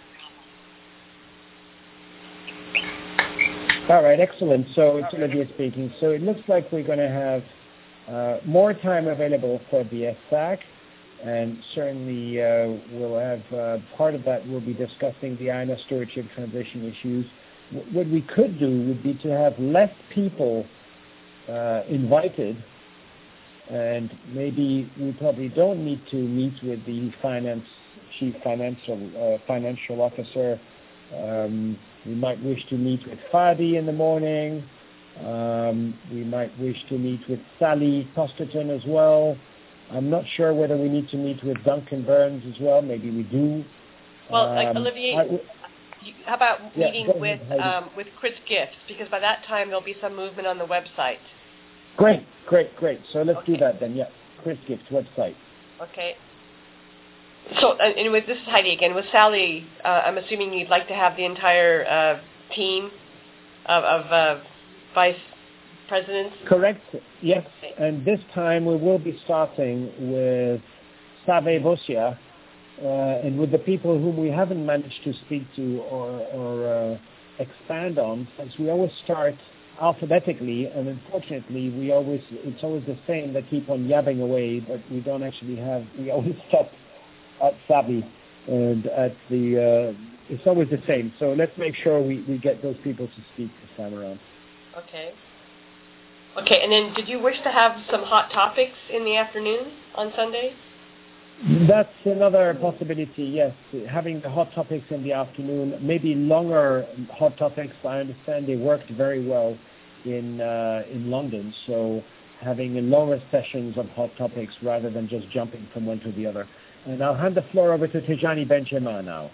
All right, excellent. So it's Olivia speaking. So it looks like we're going to have uh, more time available for the S A C, and certainly uh, we'll have uh, part of that we'll be discussing the I A N A stewardship transition issues. W- what we could do would be to have less people uh, invited, and maybe we probably don't need to meet with the finance chief financial uh, financial officer. Um, we might wish to meet with Fadi in the morning. Um, we might wish to meet with Sally Costerton as well. I'm not sure whether we need to meet with Duncan Burns as well. Maybe we do. Well, um, like Olivier, I w- you, how about Yeah, meeting go with ahead, Heidi. um, with Chris Gifts, because by that time there'll be some movement on the website. Great, great, great. So let's Okay. do that then. Yeah, Chris Gibbs website. Okay. So, and, and with this is Heidi again. With Sally, uh, I'm assuming you'd like to have the entire uh, team of, of uh, vice presidents. Correct. Yes. Okay. And this time we will be starting with Save Vosia, uh, and with the people whom we haven't managed to speak to or, or uh, expand on, since we always start alphabetically, and unfortunately we always it's always the same that keep on yabbing away, but we don't actually have we always stop at Savi and at the uh, it's always the same. So let's make sure we, we get those people to speak this time around. Okay. Okay, and then did you wish to have some hot topics in the afternoon on Sunday? That's another possibility, yes. Having the hot topics in the afternoon, maybe longer hot topics. I understand they worked very well in uh, in London, so having longer sessions of hot topics rather than just jumping from one to the other. And I'll hand the floor over to Tijani Benjamin now.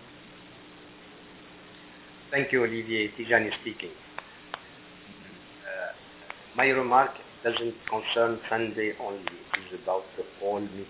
Thank you, Olivier. Tijani speaking. Uh, my remark doesn't concern Sunday only. It is about the whole meeting.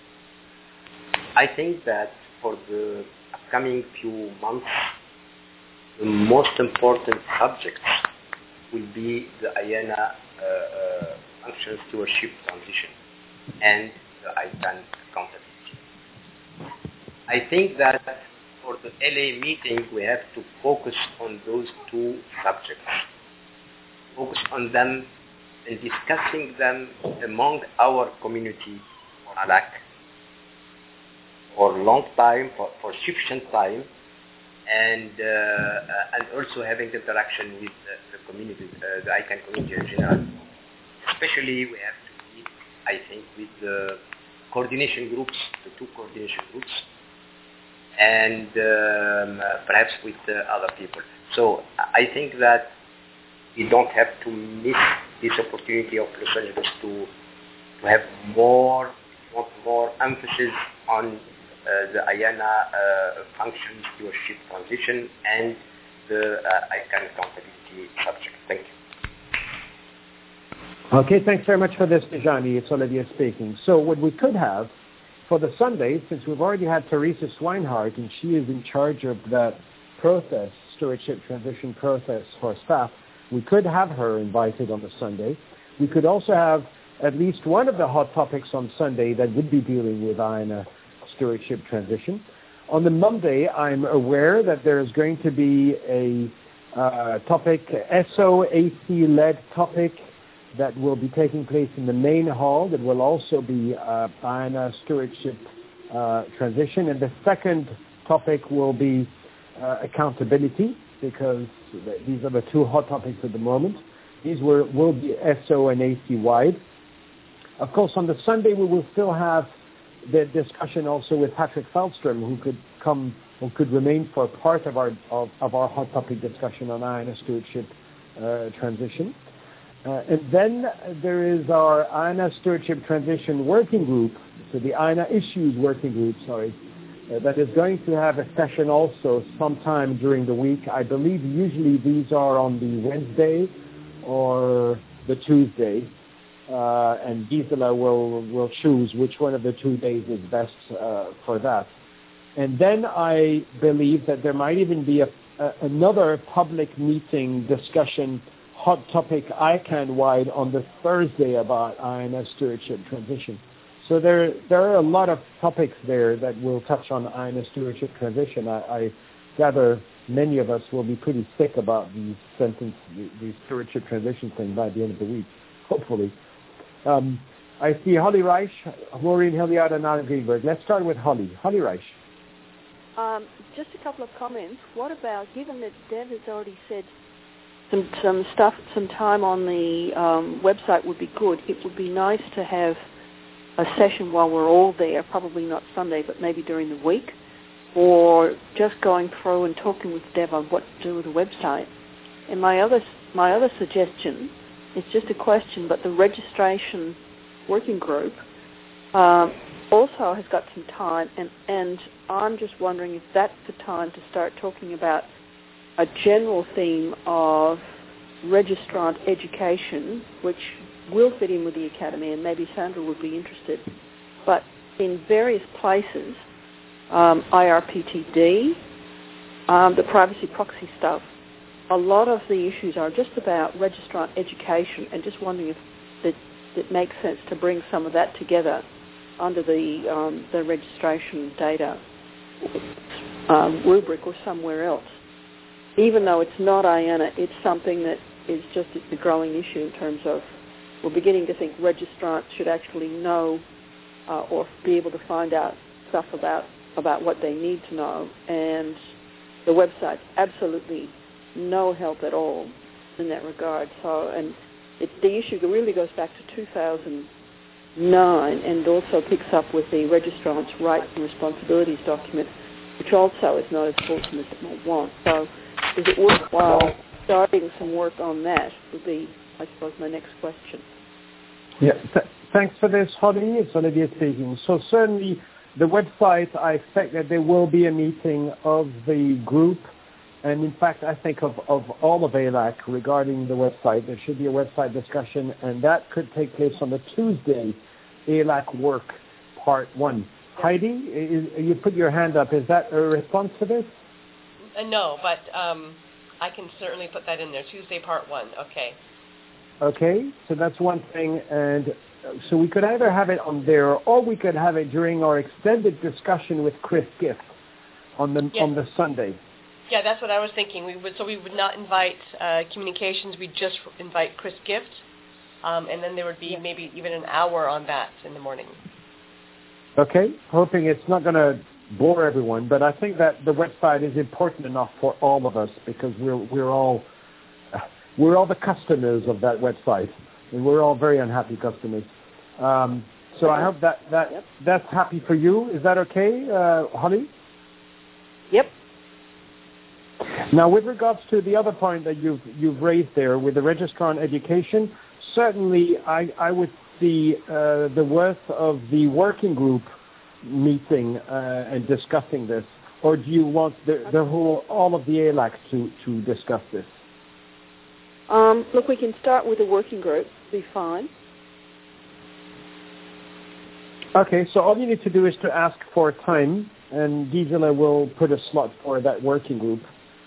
I think that for the upcoming few months, the most important subjects will be the I A N A uh, uh, functions stewardship transition and the I C A N accountability. I think that for the L A meeting, we have to focus on those two subjects. Focus on them and discussing them among our community or A L A C for a long time, for, for sufficient time, and uh, uh, and also having interaction with uh, the community, uh, the I C A N community in general. Especially we have to meet, I think, with the coordination groups, the two coordination groups, and um, uh, perhaps with uh, other people. So I think that we don't have to miss this opportunity of Los Angeles to to have more, more, more emphasis on Uh, the I A N A uh, functions stewardship transition and the uh, I C A N accountability subject. Thank you. Okay, thanks very much for this, Tijani. It's Olivier speaking. So what we could have for the Sunday, since we've already had Teresa Swinehart and she is in charge of that process, stewardship transition process for staff, we could have her invited on the Sunday. We could also have at least one of the hot topics on Sunday that would be dealing with I A N A stewardship transition. On the Monday, I'm aware that there is going to be a uh, topic, S O A C-led topic that will be taking place in the main hall that will also be uh, I A N A stewardship uh, transition. And the second topic will be uh, accountability, because these are the two hot topics at the moment. These will, will be S O and A C-wide. Of course, on the Sunday, we will still have the discussion also with Patrick Feldstrom, who could come or could remain for part of our of, of our hot topic discussion on I A N A stewardship uh, transition. Uh, and then there is our I A N A stewardship transition working group, so the I A N A issues working group, sorry, uh, that is going to have a session also sometime during the week. I believe usually these are on the Wednesday or the Tuesday. Uh, and Gisela will will choose which one of the two days is best uh, for that. And then I believe that there might even be a, a, another public meeting discussion, hot topic I C A N-wide on the Thursday about I A N A stewardship transition. So there there are a lot of topics there that will touch on I A N A stewardship transition. I, I gather many of us will be pretty sick about these sentence, the stewardship transition thing by the end of the week, hopefully. Um, I see Holly Reich, Maureen Hilliard, and Alan Greenberg. Let's start with Holly. Holly Reich. Um, just a couple of comments. What about, given that Dev has already said some, some stuff, some time on the um, website would be good, it would be nice to have a session while we're all there, probably not Sunday, but maybe during the week, or just going through and talking with Dev on what to do with the website. And my other, my other suggestion, it's just a question, but the registration working group uh, also has got some time, and, and I'm just wondering if that's the time to start talking about a general theme of registrant education, which will fit in with the Academy, and maybe Sandra would be interested. But in various places, um, I R P T D, um, the privacy proxy stuff, a lot of the issues are just about registrant education, and just wondering if it, it makes sense to bring some of that together under the um, the registration data um, rubric or somewhere else. Even though it's not I A N A, it's something that is just a growing issue in terms of we're beginning to think registrants should actually know uh, or be able to find out stuff about, about what they need to know, and the website's absolutely no help at all in that regard. So, and it, the issue really goes back to two thousand nine and also picks up with the registrant's rights and responsibilities document, which also is not as fulsome as it might want. So is it worthwhile starting some work on that would be, I suppose, my next question. Yeah, th- thanks for this, Holly. It's Olivier speaking. So certainly the website, I expect that there will be a meeting of the group, and in fact I think of, of all of A L A C regarding the website. There should be a website discussion, and that could take place on the Tuesday, A L A C Work Part one. Yeah. Heidi, is, you put your hand up. Is that a response to this? Uh, no, but um, I can certainly put that in there. Tuesday, Part one. Okay. Okay, so that's one thing, and so we could either have it on there, or we could have it during our extended discussion with Chris Gift on the yes. on the Sunday. Yeah, that's what I was thinking. We would so we would not invite uh, communications. We'd just invite Chris Gift, um, and then there would be yeah. maybe even an hour on that in the morning. Okay, hoping it's not going to bore everyone, but I think that the website is important enough for all of us because we're we're all. We're all the customers of that website, and we're all very unhappy customers. Um, so I hope that, that yep. that's happy for you. Is that okay, uh, Holly? Yep. Now, with regards to the other point that you've you've raised there with the registrant education, certainly I, I would see uh, the worth of the working group meeting uh, and discussing this, or do you want the, the whole all of the A L A C to, to discuss this? Um, look, we can start with a working group. Be fine. Okay, so all you need to do is to ask for time, and Gisela will put a slot for that working group.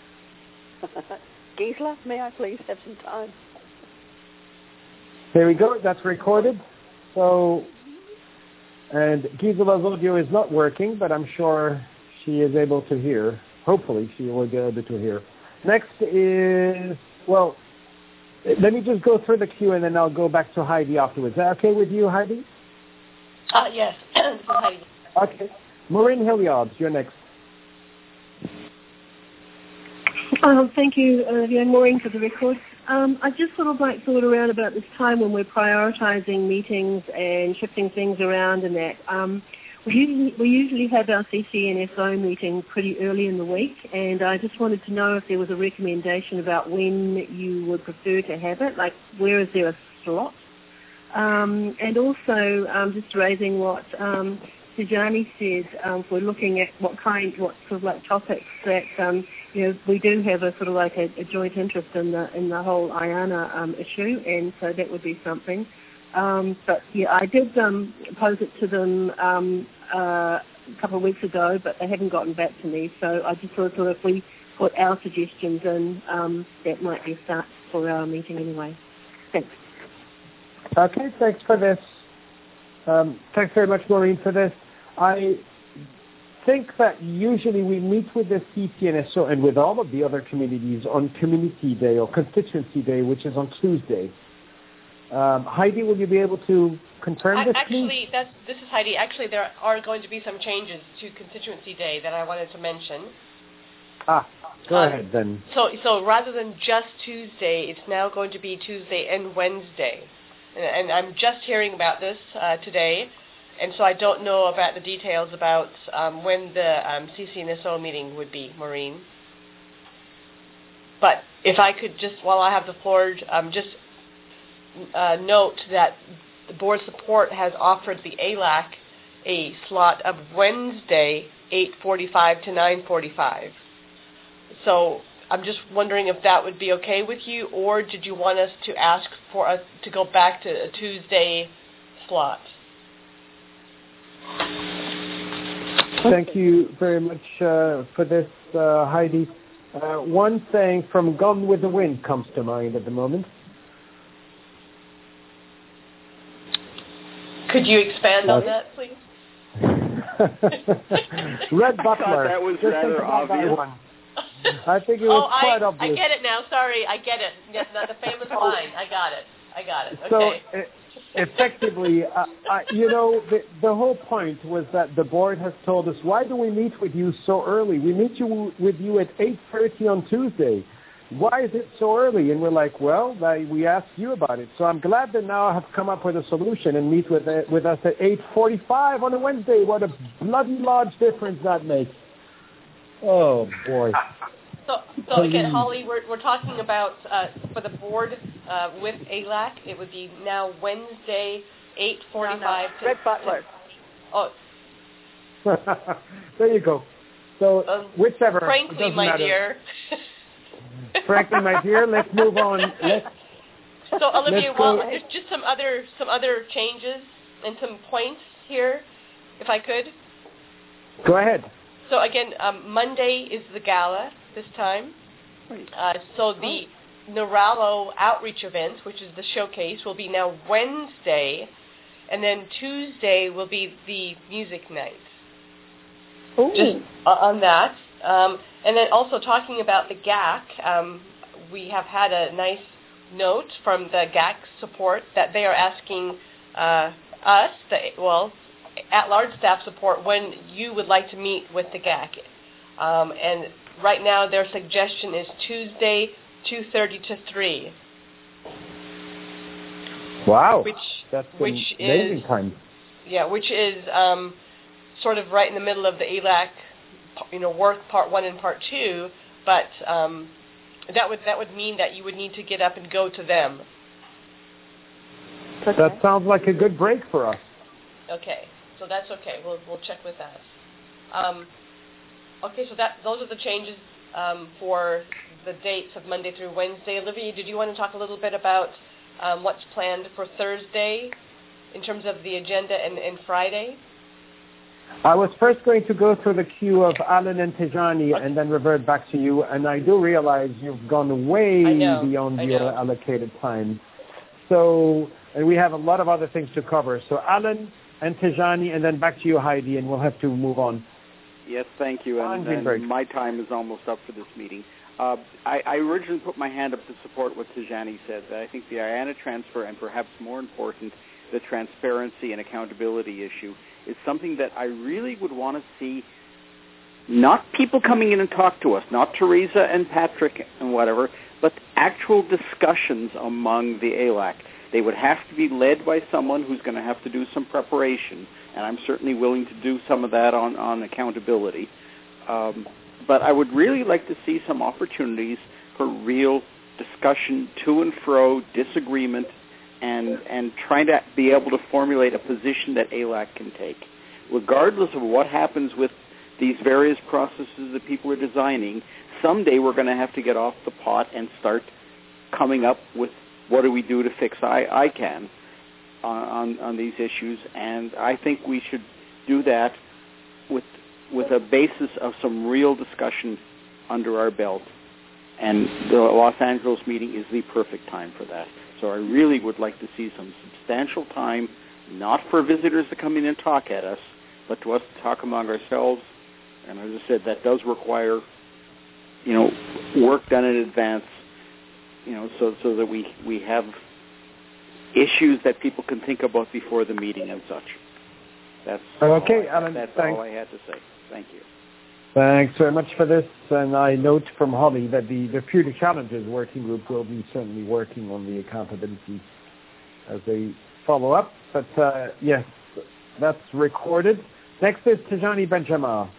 Gisela, may I please have some time? There we go. That's recorded. So, and Gisela's audio is not working, but I'm sure she is able to hear. Hopefully, she will be able to hear. Next is, well, let me just go through the queue, and then I'll go back to Heidi afterwards. Is that okay with you, Heidi? Uh, yes. This is Heidi. Okay. Maureen Hilliard, you're next. Um, thank you, Olivia and Maureen, for the record. Um, I just sort of like thought around about this time when we're prioritising meetings and shifting things around and that. Um, we, usually, we usually have our C C N S O meeting pretty early in the week, and I just wanted to know if there was a recommendation about when you would prefer to have it, like where is there a slot? Um, and also um, just raising what um, Sujani said, um, we're looking at what kind, what sort of like topics that, um, you know, we do have a sort of like a, a joint interest in the in the whole I A N A um, issue, and so that would be something. Um, but yeah, I did um, pose it to them um, uh, a couple of weeks ago, but they haven't gotten back to me. So I just thought, sort of, if we put our suggestions in, um, that might be a start for our meeting anyway. Thanks. Okay, thanks for this. Um, thanks very much, Maureen, for this. I think that usually we meet with the C C N S O and with all of the other communities on Community Day or Constituency Day, which is on Tuesday. Um, Heidi, will you be able to confirm I, this, actually, please? That's, this is Heidi. Actually, there are going to be some changes to Constituency Day that I wanted to mention. Ah, go um, ahead then. So, so rather than just Tuesday, it's now going to be Tuesday and Wednesday. And, and I'm just hearing about this uh, today, and so I don't know about the details about um, when the um, C C N S O meeting would be, Maureen. But if I could just, while I have the floor, um, just uh, note that the board support has offered the A L A C a slot of Wednesday, eight forty-five to nine forty-five. So I'm just wondering if that would be okay with you, or did you want us to ask for us to go back to a Tuesday slot? Thank you very much uh, for this, uh, Heidi. Uh, one saying from Gone with the Wind comes to mind at the moment. Could you expand uh, on that, please? Red Butler. That was Just rather obvious. One. I think it was oh, quite I, obvious. I get it now. Sorry, I get it. Yes, the famous line. I got it. I got it. Okay. So, uh, effectively, uh, uh, you know, the, the whole point was that the board has told us, why do we meet with you so early? We meet you with you at eight thirty on Tuesday. Why is it so early? And we're like, well, we asked you about it. So I'm glad that now I have come up with a solution and meet with uh, with us at eight forty-five on a Wednesday. What a bloody large difference that makes. Oh, boy. So, so again, Holly, we're, we're talking about, uh, for the board uh, with A L A C, it would be now Wednesday, eight forty-five. No, no. Red Butler. Oh. There you go. So, um, whichever. Frankly, my matter. dear. Frankly, my dear, let's move on. Let's, so, Olivia, let's well, just, just some other some other changes and some points here, if I could. Go ahead. So, again, um, Monday is the gala this time. Uh, so the Neuralo outreach event, which is the showcase, will be now Wednesday, and then Tuesday will be the music night. Ooh. Just uh, on that. Um, and then also talking about the G A C, um, we have had a nice note from the G A C support that they are asking uh, us, the, well, at-large staff support, when you would like to meet with the G A C. Um, and right now their suggestion is Tuesday, two thirty to three. Wow. Which, That's which amazing is, time. Yeah, which is um, sort of right in the middle of the A L A C, you know, work part one and part two, but um, that would that would mean that you would need to get up and go to them. Okay. That sounds like a good break for us. Okay, so that's okay. We'll we'll check with that. Um, okay, so that those are the changes um, for the dates of Monday through Wednesday. Olivia, did you want to talk a little bit about um, what's planned for Thursday in terms of the agenda and, and Friday? I was first going to go through the queue of Alan and Tijani okay. and then revert back to you, and I do realize you've gone way beyond your allocated time. So, and we have a lot of other things to cover. So Alan and Tijani, and then back to you, Heidi, and we'll have to move on. Yes, thank you. And, and my time is almost up for this meeting. Uh, I, I originally put my hand up to support what Tijani said. That I think the I A N A transfer, and perhaps more important, the transparency and accountability issue, is something that I really would want to see, not people coming in and talk to us, not Teresa and Patrick and whatever, but actual discussions among the A L A C. They would have to be led by someone who's going to have to do some preparation, and I'm certainly willing to do some of that on, on accountability. Um, but I would really like to see some opportunities for real discussion, to and fro, disagreement, and and trying to be able to formulate a position that A L A C can take. Regardless of what happens with these various processes that people are designing, someday we're going to have to get off the pot and start coming up with what do we do to fix I, ICANN on, on, on these issues, and I think we should do that with with a basis of some real discussion under our belt. And the Los Angeles meeting is the perfect time for that. So I really would like to see some substantial time, not for visitors to come in and talk at us, but to us to talk among ourselves. And as I said, that does require, you know, work done in advance, you know, so so that we, we have issues that people can think about before the meeting and such. That's okay, all I, Alan, that's thanks. all I had to say. Thank you. Thanks very much for this, and I note from Holly that the, the Future Challenges Working Group will be certainly working on the accountability as they follow up. But uh, yes, that's recorded. Next is Tijani Benjamin.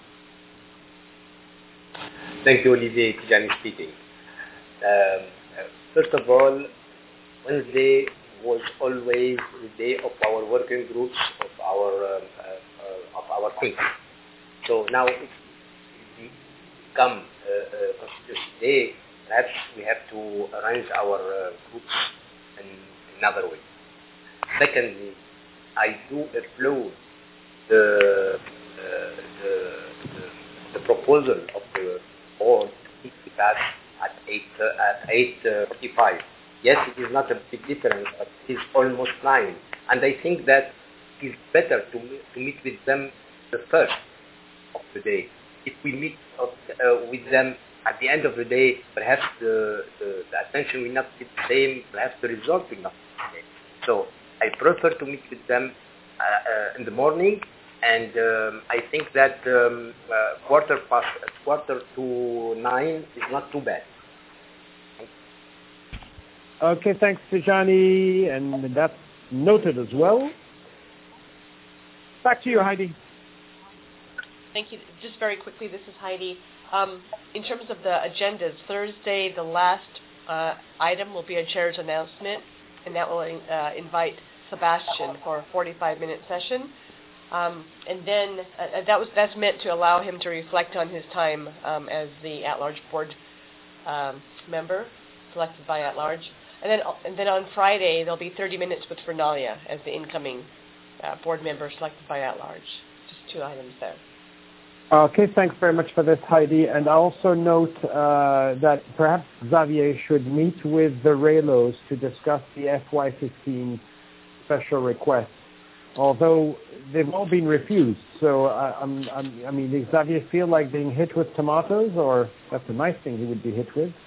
Thank you, Olivier. Tijani speaking. Um, first of all, Wednesday was always the day of our working groups, of our um, uh, uh, of our team. So now it's come uh, uh, Constitution Day, perhaps we have to arrange our uh, groups in another way. Secondly, I do applaud the, uh, the, the, the proposal of the board to keep us at eight uh, at eight forty-five. Yes, it is not a big difference, but it is almost nine. And I think that it is better to meet, to meet with them the first of the day. If we meet uh, with them at the end of the day, perhaps the, the, the attention will not be the same, perhaps the result will not be the same. So I prefer to meet with them uh, uh, in the morning, and um, I think that um, uh, quarter past, quarter to nine is not too bad. Okay, thanks, Tijani, and that's noted as well. Back to you, Heidi. Thank you. Just very quickly, this is Heidi. Um, in terms of the agendas, Thursday, the last uh, item will be a chair's announcement, and that will uh, invite Sebastian for a forty-five minute session. Um, and then uh, that was that's meant to allow him to reflect on his time um, as the at-large board um, member, selected by at-large. And then, and then on Friday, there'll be thirty minutes with Vernalia as the incoming uh, board member selected by at-large. Just two items there. Okay, thanks very much for this, Heidi. And I also note uh, that perhaps Xavier should meet with the Raylos to discuss the F Y fifteen special requests, although they've all been refused. So, I, I'm, I'm, I mean, does Xavier feel like being hit with tomatoes, or that's a nice thing he would be hit with?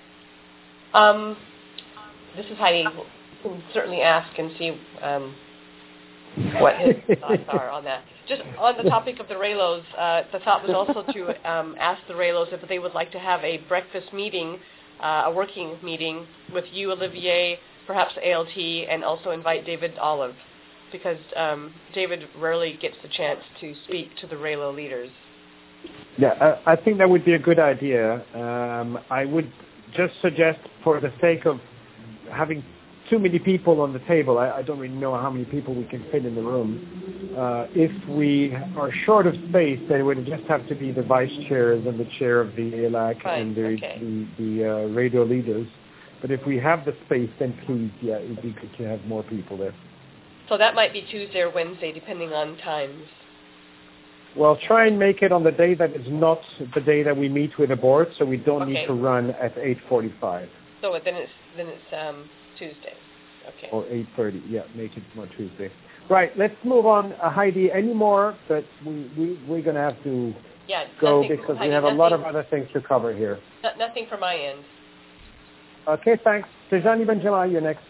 Um, this is Heidi. You can certainly ask and see um, what his thoughts are on that. Just on the topic of the Raylos, uh, the thought was also to um, ask the Raylos if they would like to have a breakfast meeting, uh, a working meeting with you, Olivier, perhaps A L T, and also invite David Olive, because um, David rarely gets the chance to speak to the Raylo leaders. Yeah, I, I think that would be a good idea. Um, I would just suggest, for the sake of having too many people on the table, I, I don't really know how many people we can fit in the room. Uh, if we are short of space, then it would just have to be the vice chairs and the chair of the A L A C right, and the, okay. the, the uh, radio leaders. But if we have the space, then please, yeah, it would be good to have more people there. So that might be Tuesday or Wednesday, depending on times. Well, try and make it on the day that is not the day that we meet with the board, so we don't Okay. need to run at eight forty-five. So then it's then it's um, Tuesday. Okay. Or eight thirty, yeah, make it more Tuesday. Right, let's move on. Uh, Heidi, any more? But we, we, we're going to have to yeah, go nothing, because Heidi, we have nothing, a lot of other things to cover here. No, nothing from my end. Okay, thanks. Tijani Benjamin, you're next.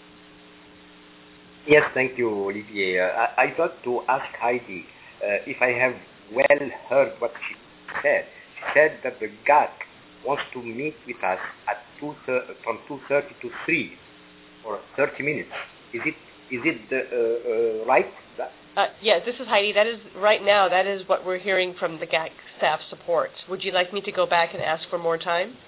Yes, thank you, Olivier. Uh, I, I thought to ask Heidi uh, if I have well heard what she said. She said that the G A C wants to meet with us at two thir- from two thirty to three for thirty minutes. Is it is it uh, uh, right? Uh, yeah, this is Heidi. That is right now. That is what we're hearing from the G A C staff support. Would you like me to go back and ask for more time?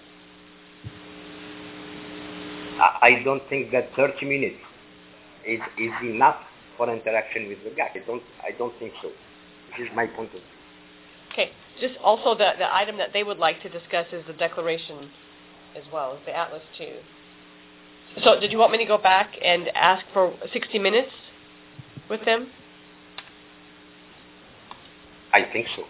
I, I don't think that thirty minutes is is enough for interaction with the G A C. I don't I don't think so. This is my point of view. Okay. Just also the, the item that they would like to discuss is the declaration as well, as the Atlas too. So did you want me to go back and ask for sixty minutes with them? I think so.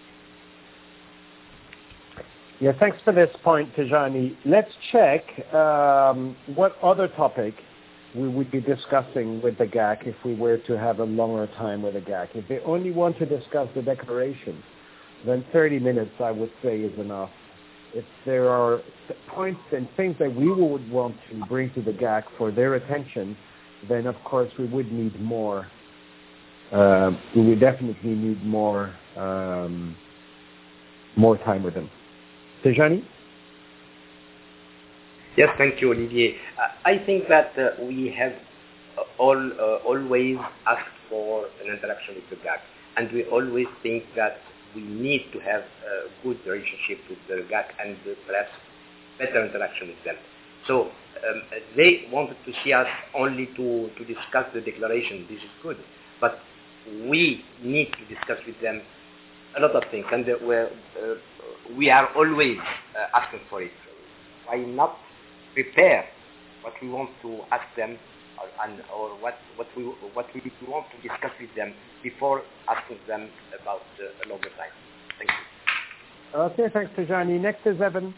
Yeah, thanks for this point, Tijani. Let's check um, what other topic we would be discussing with the G A C if we were to have a longer time with the G A C. If they only want to discuss the declaration, then thirty minutes, I would say, is enough. If there are points and things that we would want to bring to the G A C for their attention, then of course we would need more. Uh, we would definitely need more um, more time with them. Tijani? Yes, thank you, Olivier. Uh, I think that uh, we have all uh, always asked for an interaction with the G A C, and we always think that we need to have a good relationship with the G A C and uh, perhaps better interaction with them. So um, they wanted to see us only to, to discuss the declaration. This is good, but we need to discuss with them a lot of things, and uh, we're, uh, we are always uh, asking for it. Why not prepare what we want to ask them, or, and, or what, what, we, what we want to discuss with them before asking them about uh, a longer time? Thank you. Okay, thanks, Tijani. Next is Evan.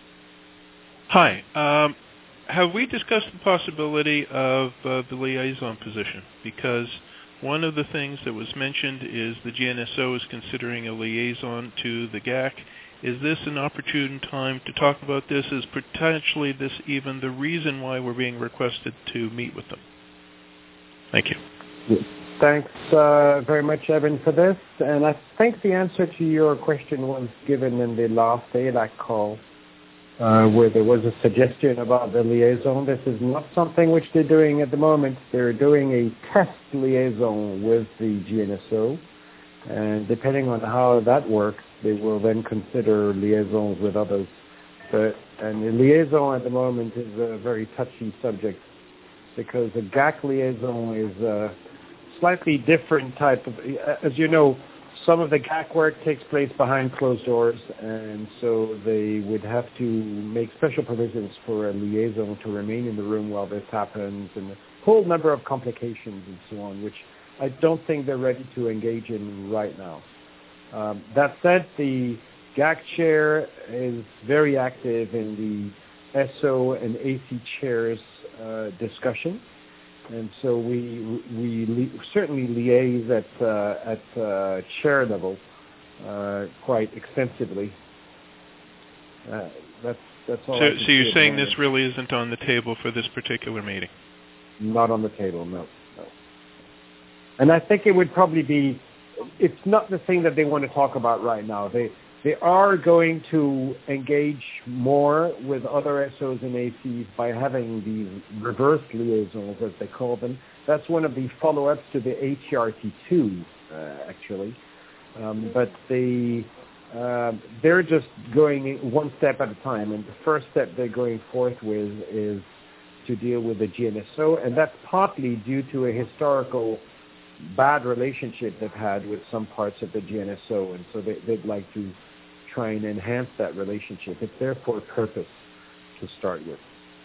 Hi. Um, have we discussed the possibility of uh, the liaison position? Because one of the things that was mentioned is the G N S O is considering a liaison to the G A C. Is this an opportune time to talk about this? Is potentially this even the reason why we're being requested to meet with them? Thank you. Thanks uh, very much, Evan, for this. And I think the answer to your question was given in the last A L A C call, uh, where there was a suggestion about the liaison. This is not something which they're doing at the moment. They're doing a test liaison with the G N S O. And depending on how that works, they will then consider liaisons with others. But, and the liaison at the moment is a very touchy subject because a G A C liaison is a slightly different type of, as you know, some of the G A C work takes place behind closed doors, and so they would have to make special provisions for a liaison to remain in the room while this happens, and a whole number of complications and so on, which I don't think they're ready to engage in right now. Um, that said, the G A C chair is very active in the S O and A C chairs uh, discussion, and so we we li- certainly liaise at uh, at uh, chair level uh, quite extensively. Uh, that's that's all. So, so you're saying this really isn't on the table for this particular meeting? Not on the table, no, no. And I think it would probably be. It's not the thing that they want to talk about right now. They they are going to engage more with other S Os and A Cs by having these reverse liaisons, as they call them. That's one of the follow-ups to the A T R T two, uh, actually. Um, but they uh, they're just going one step at a time, and the first step they're going forth with is to deal with the G N S O, and that's partly due to a historical bad relationship they've had with some parts of the G N S O, and so they, they'd like to try and enhance that relationship. It's there for a purpose to start with.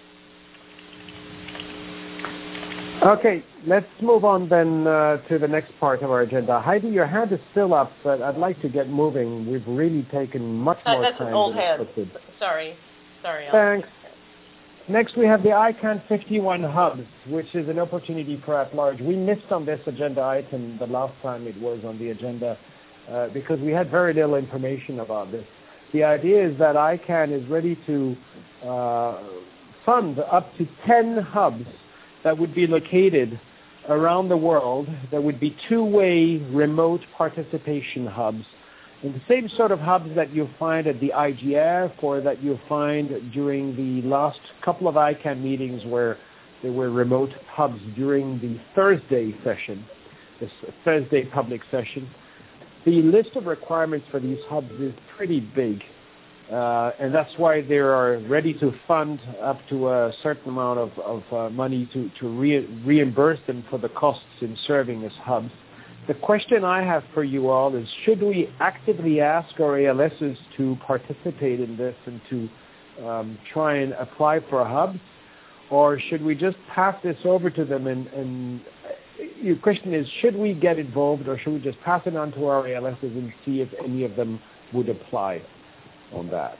Okay, let's move on then uh, to the next part of our agenda. Heidi, your hand is still up, but I'd like to get moving. We've really taken much uh, more that's time an old than hand. expected. Sorry. Sorry. Thanks. Next, we have the I CANN fifty-one hubs, which is an opportunity for at-large. We missed on this agenda item the last time it was on the agenda uh, because we had very little information about this. The idea is that I CANN is ready to uh, fund up to ten hubs that would be located around the world. There would be two-way remote participation hubs. And the same sort of hubs that you'll find at the I G F or that you'll find during the last couple of I CANN meetings where there were remote hubs during the Thursday session, this Thursday public session. The list of requirements for these hubs is pretty big, uh, and that's why they are ready to fund up to a certain amount of, of uh, money to, to re- reimburse them for the costs in serving as hubs. The question I have for you all is, should we actively ask our A L Ss to participate in this and to um, try and apply for hubs, or should we just pass this over to them? And, and your question is, should we get involved, or should we just pass it on to our A L Ss and see if any of them would apply on that?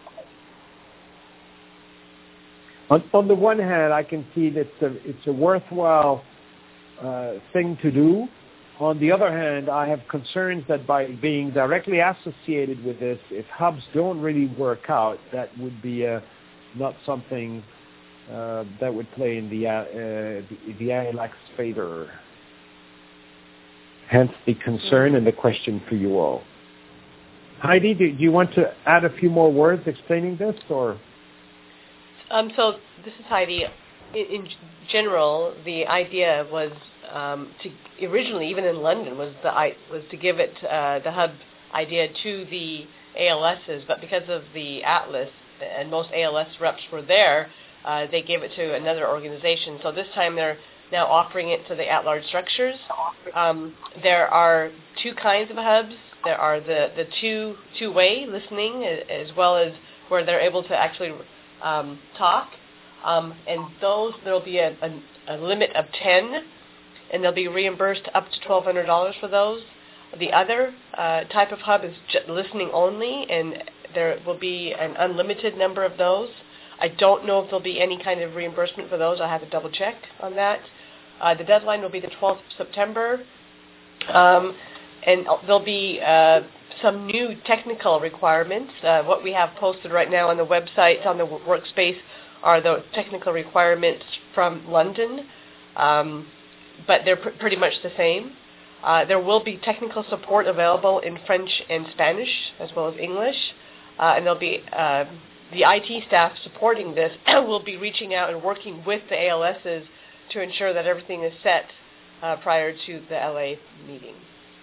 On, on the one hand, I can see that it's a, it's a worthwhile uh, thing to do. On the other hand, I have concerns that by being directly associated with this, if hubs don't really work out, that would be uh, not something uh, that would play in the, uh, the, the I L A C's favor. Hence the concern and the question for you all. Heidi, do, do you want to add a few more words explaining this, or? Um, so this is Heidi. In, in general, the idea was um, to originally, even in London, was the was to give it uh, the hub idea to the A L Ss, but because of the Atlas and most A L S reps were there, uh, they gave it to another organization. So this time they're now offering it to the at-large structures. Um, there are two kinds of hubs. there are the, the two two-way listening as well as where they're able to actually um, talk. Um, and those, there will be a, a, a limit of ten, and they'll be reimbursed up to twelve hundred dollars for those. The other uh, type of hub is just listening only, and there will be an unlimited number of those. I don't know if there'll be any kind of reimbursement for those. I have to double check on that. Uh, the deadline will be the twelfth of September, um, and there'll be uh, some new technical requirements. Uh, what we have posted right now on the website, on the workspace, are the technical requirements from London, um, but they're pr- pretty much the same. Uh, there will be technical support available in French and Spanish as well as English, uh, and there'll be uh, the I T staff supporting this will be reaching out and working with the A L Ss to ensure that everything is set uh, prior to the L A meeting.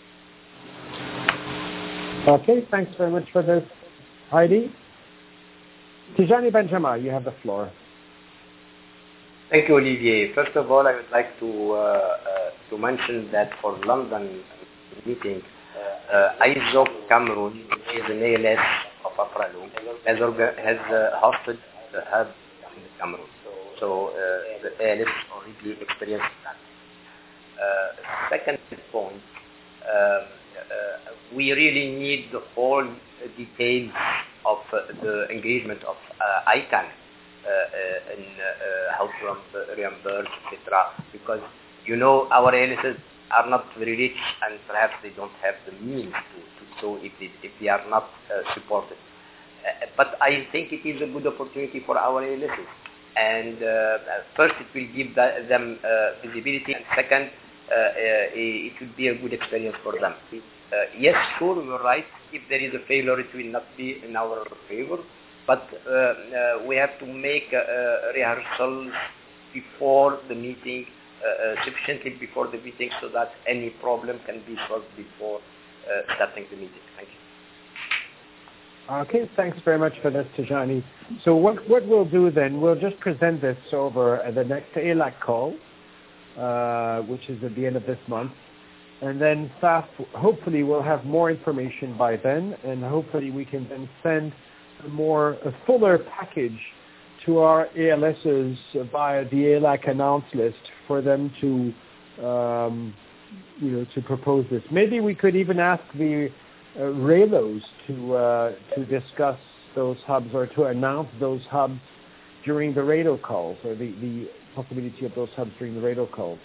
Okay, thanks very much for this, Heidi. Tijani Benjamin, you have the floor. Thank you, Olivier. First of all, I would like to uh, uh, to mention that for London meeting, uh, I S O C Cameroon, which is an A L S of AFRALU, has, orga- has uh, hosted the hub in Cameroon. So uh, the A L S already experienced that. Uh, second point, um, uh, we really need the whole details of uh, the engagement of uh, I C A N. Uh, uh, in uh, how to reimburse, et cetera. Because, you know, our A L Ss are not very rich and perhaps they don't have the means to, to so if they, if they are not uh, supported. Uh, but I think it is a good opportunity for our A L Ss. And uh, first, it will give the, them uh, visibility, and second, uh, uh, it will be a good experience for them. Uh, yes, sure, you're right. If there is a failure, it will not be in our favor. But uh, uh, we have to make uh, uh, rehearsals before the meeting, uh, uh, sufficiently before the meeting, so that any problem can be solved before uh, starting the meeting. Thank you. Okay, thanks very much for this, Tijani. So what, what we'll do then, we'll just present this over at the next A L A C call, uh, which is at the end of this month. And then staff, hopefully, will have more information by then, and hopefully we can then send a more a fuller package to our A L Ss via the A L A C announce list for them to, um, you know, to propose this. Maybe we could even ask the uh, RALOs to uh, to discuss those hubs or to announce those hubs during the RADO calls, or the, the possibility of those hubs during the RADO calls.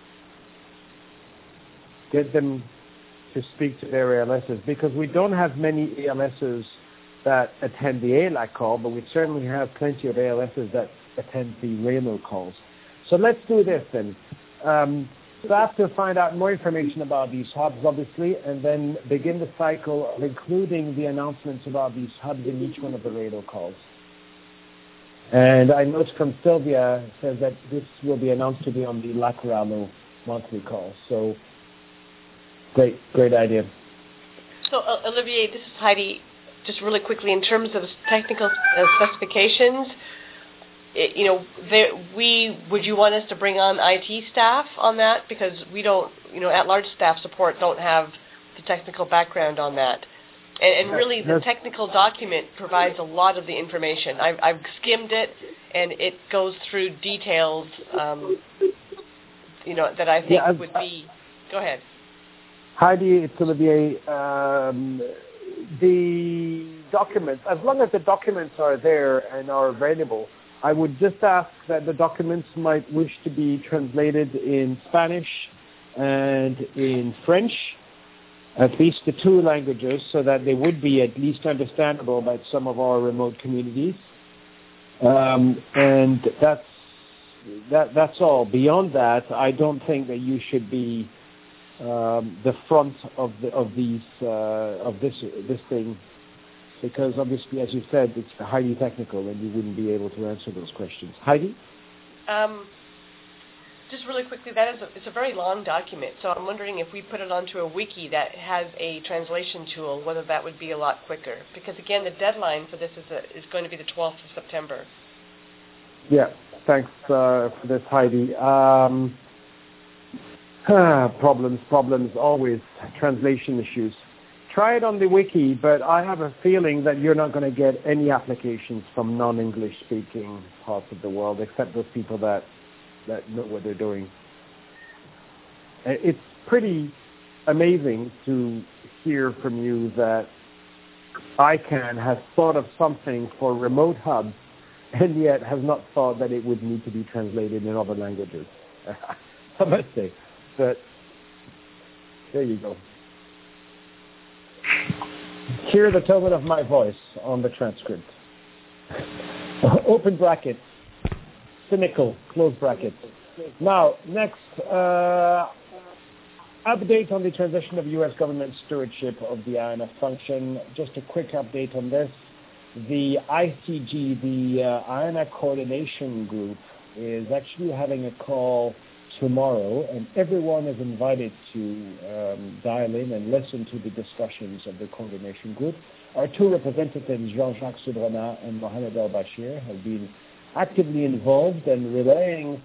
Get them to speak to their A L Ss, because we don't have many A L Ss that attend the A L A C call, but we certainly have plenty of A L Ss that attend the RALO calls. So let's do this then. Um, staff to find out more information about these hubs, obviously, and then begin the cycle of including the announcements about these hubs in each one of the RALO calls. And I note from Sylvia says that this will be announced to be on the LACRALO monthly call. So great, great idea. So uh, Olivier, this is Heidi. Just really quickly, in terms of technical uh, specifications, it, you know, there, we would you want us to bring on I T staff on that, because we don't, you know, at-large staff support don't have the technical background on that, and, and really the technical document provides a lot of the information. I've, I've skimmed it, and it goes through details, um, you know, that I think yeah, would be. Go ahead. Heidi, it's Olivier. Um, the documents, as long as the documents are there and are available, I would just ask that the documents might wish to be translated in Spanish and in French, at least the two languages, so that they would be at least understandable by some of our remote communities. Um, and that's that. That's all. Beyond that, I don't think that you should be Um, the front of the, of these uh, of this this thing, because obviously, as you said, it's highly technical, and you wouldn't be able to answer those questions. Heidi? Um, just really quickly, that is a, it's a very long document, so I'm wondering if we put it onto a wiki that has a translation tool, whether that would be a lot quicker. Because again, the deadline for this is a, is going to be the twelfth of September. Yeah, thanks uh, for this, Heidi. Um, Ah, problems, problems, always translation issues. try it on the wiki, but I have a feeling that you're not going to get any applications from non-English speaking parts of the world, except those people that, that know what they're doing. It's pretty amazing to hear from you that I CANN has thought of something for remote hubs and yet has not thought that it would need to be translated in other languages. I must say. But there you go. Hear the tone of my voice on the transcript. Open bracket. Cynical, close bracket. Now, next, uh, update on the transition of U S government stewardship of the I N F function. Just a quick update on this. The I C G, the uh, I N F coordination group, is actually having a call tomorrow, and everyone is invited to um, dial in and listen to the discussions of the coordination group. Our two representatives, Jean-Jacques Soudrona and Mohamed El-Bashir, have been actively involved and relaying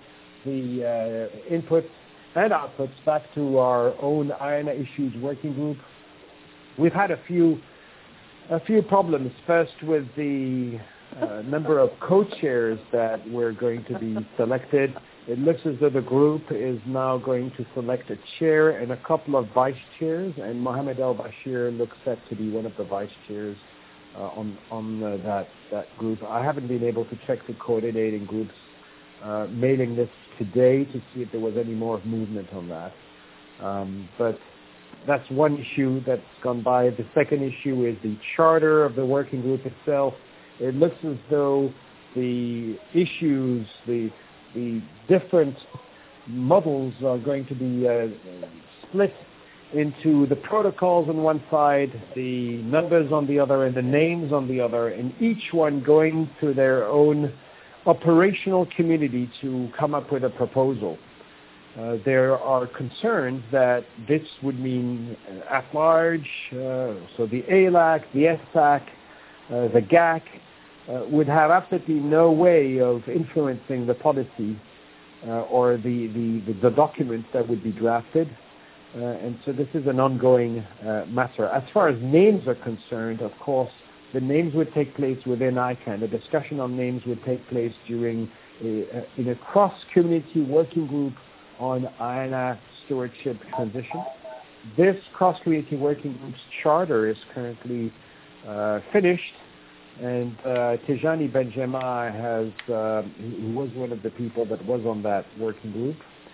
the uh, inputs and outputs back to our own I N A issues working group. We've had a few a few problems, first with the uh, number of co-chairs that were going to be selected. It looks as though the group is now going to select a chair and a couple of vice chairs, and Mohamed El-Bashir looks set to be one of the vice chairs uh, on, on uh, that, that group. I haven't been able to check the coordinating group's uh, mailing list today to see if there was any more movement on that. Um, but that's one issue that's gone by. The second issue is the charter of the working group itself. It looks as though the issues, the the different models are going to be uh, split into the protocols on one side, the numbers on the other, and the names on the other, and each one going to their own operational community to come up with a proposal. Uh, there are concerns that this would mean uh, at large, uh, so the A L A C, the S A C, uh, the G A C, uh, would have absolutely no way of influencing the policy uh, or the, the, the, the documents that would be drafted. Uh, and so this is an ongoing uh, matter. As far as names are concerned, of course, the names would take place within I CANN. The discussion on names would take place during a, a, in a cross-community working group on I N A stewardship transition. This cross-community working group's charter is currently uh, finished, and uh, Tijani Benjema has, uh, who was one of the people that was on that working group,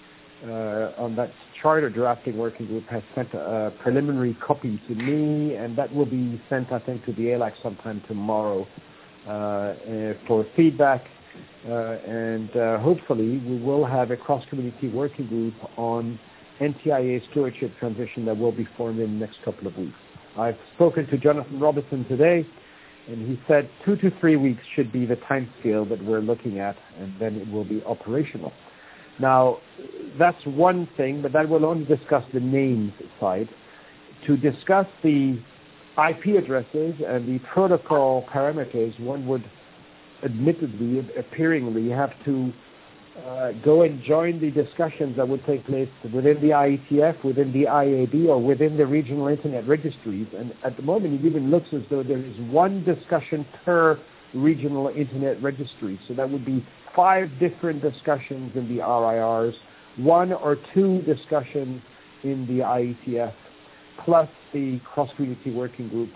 uh, on that charter drafting working group, has sent a, a preliminary copy to me, and that will be sent, I think, to the A L A C sometime tomorrow uh, uh, for feedback. Uh, and uh, hopefully we will have a cross-community working group on N T I A stewardship transition that will be formed in the next couple of weeks. I've spoken to Jonathan Robertson today, and he said two to three weeks should be the time scale that we're looking at, and then it will be operational. Now, that's one thing, but that will only discuss the names side. To discuss the I P addresses and the protocol parameters, one would admittedly, appearingly, have to uh, go and join the discussions that would take place within the I E T F, within the I A B, or within the regional internet registries. And at the moment, it even looks as though there is one discussion per regional internet registry. So that would be five different discussions in the R I Rs, one or two discussions in the I E T F, plus the cross-community working group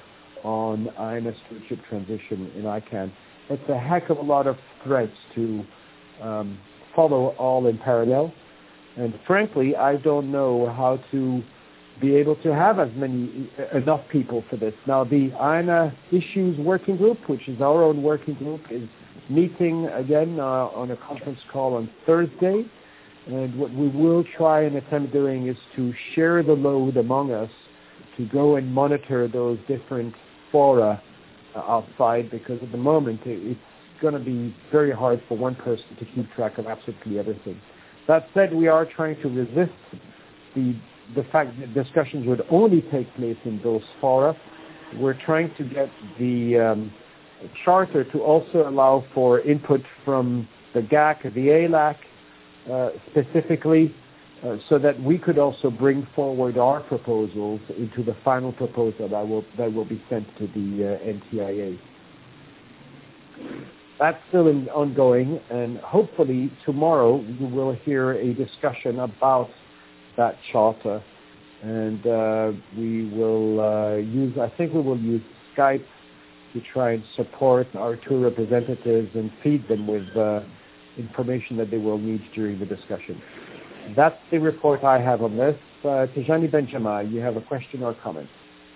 on I N S stewardship transition in I CANN. It's a heck of a lot of threads to um, follow all in parallel. And frankly, I don't know how to be able to have as many, enough people for this. Now, the I N A Issues Working Group, which is our own working group, is meeting again uh, on a conference call on Thursday. And what we will try and attempt doing is to share the load among us to go and monitor those different fora outside, because at the moment it's going to be very hard for one person to keep track of absolutely everything. That said, we are trying to resist the the fact that discussions would only take place in those fora. We're trying to get the um, charter to also allow for input from the G A C, the A L A C uh, specifically, uh, so that we could also bring forward our proposals into the final proposal that will that will be sent to the uh, N T I A. That's still in, ongoing, and hopefully tomorrow we will hear a discussion about that charter, and uh, we will uh, use, I think we will use Skype to try and support our two representatives and feed them with uh, information that they will need during the discussion. That's the report I have on this. Uh, Tijani Benjamin, you have a question or comment?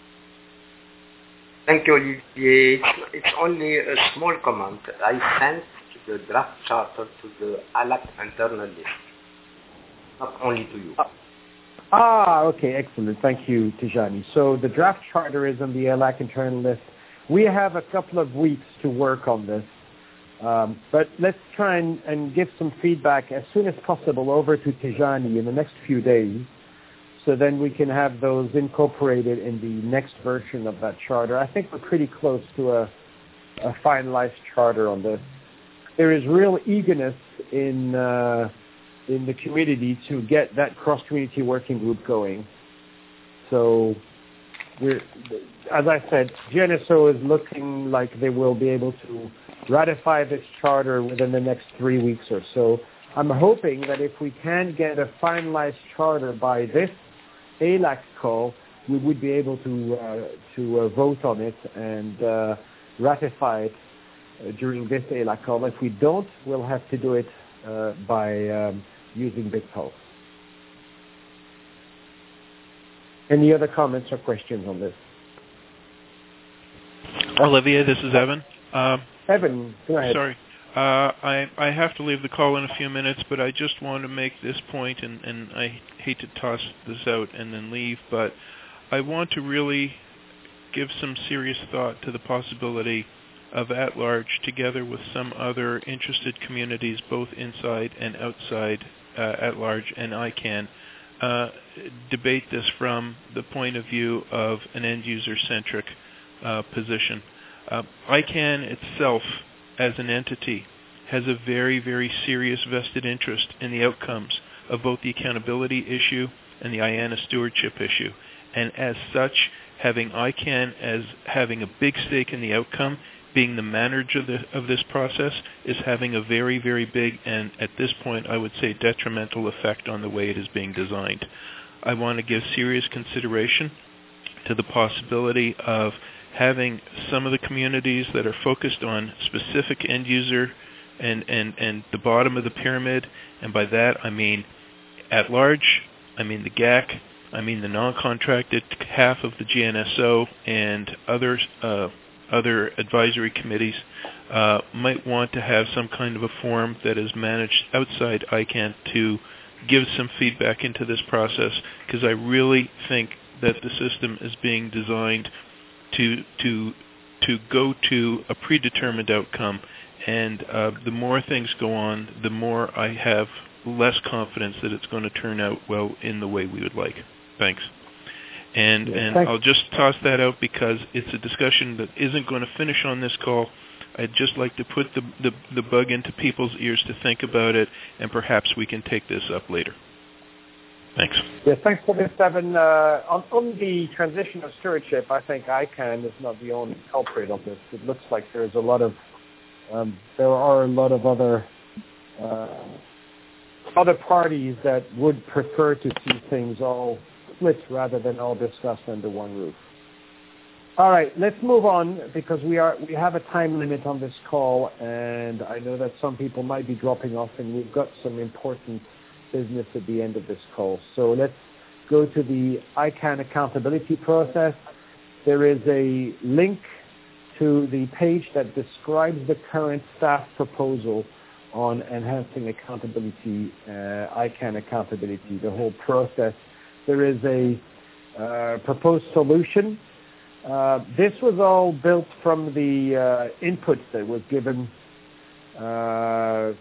Thank you, Olivier. It's, it's only a small comment. I sent the draft charter to the A L A C internal list, not only to you. Ah, okay, excellent. Thank you, Tijani. So the draft charter is on the A L A C internal list. We have a couple of weeks to work on this, um, but let's try and, and give some feedback as soon as possible over to Tijani in the next few days, so then we can have those incorporated in the next version of that charter. I think we're pretty close to a, a finalized charter on this. There is real eagerness in uh, in the community to get that cross-community working group going. So, we're, as I said, G N S O is looking like they will be able to ratify this charter within the next three weeks or so. I'm hoping that if we can get a finalized charter by this A L A C call, we would be able to uh, to uh, vote on it and uh, ratify it uh, during this A L A C call. If we don't, we'll have to do it uh, by um, using BitPulse. Any other comments or questions on this? Olivier, this is Evan. Uh, Evan, go ahead. Sorry. Uh, I, I have to leave the call in a few minutes, but I just want to make this point, and, and I hate to toss this out and then leave, but I want to really give some serious thought to the possibility of at-large, together with some other interested communities, both inside and outside uh, at-large and I CAN, uh, debate this from the point of view of an end-user-centric uh, position. Uh, I CAN itself, as an entity, has a very, very serious vested interest in the outcomes of both the accountability issue and the I A N A stewardship issue. And as such, having I CAN as having a big stake in the outcome, being the manager of, the, of this process, is having a very, very big and, at this point, I would say detrimental effect on the way it is being designed. I want to give serious consideration to the possibility of having some of the communities that are focused on specific end user and, and, and the bottom of the pyramid, and by that I mean at large, I mean the G A C, I mean the non-contracted half of the G N S O and other, uh, other advisory committees uh, might want to have some kind of a forum that is managed outside I CAN to give some feedback into this process, because I really think that the system is being designed to to to go to a predetermined outcome, and uh, the more things go on, the more I have less confidence that it's going to turn out well in the way we would like. Thanks. And yeah, and thanks. I'll just toss that out because it's a discussion that isn't going to finish on this call. I'd just like to put the, the, the bug into people's ears to think about it, and perhaps we can take this up later. Thanks. Yeah, thanks for this, Evan. Uh, on, on the transition of stewardship, I think I CAN is not the only culprit of this. It looks like there's a lot of, um, there are a lot of other, uh, other parties that would prefer to see things all split rather than all discussed under one roof. All right, let's move on because we are we have a time limit on this call, and I know that some people might be dropping off, and we've got some important business at the end of this call. So let's go to the I CAN accountability process. There is a link to the page that describes the current staff proposal on enhancing accountability, uh, I CAN accountability, the whole process. There is a uh, proposed solution. Uh, this was all built from the uh, inputs that was given, uh, uh,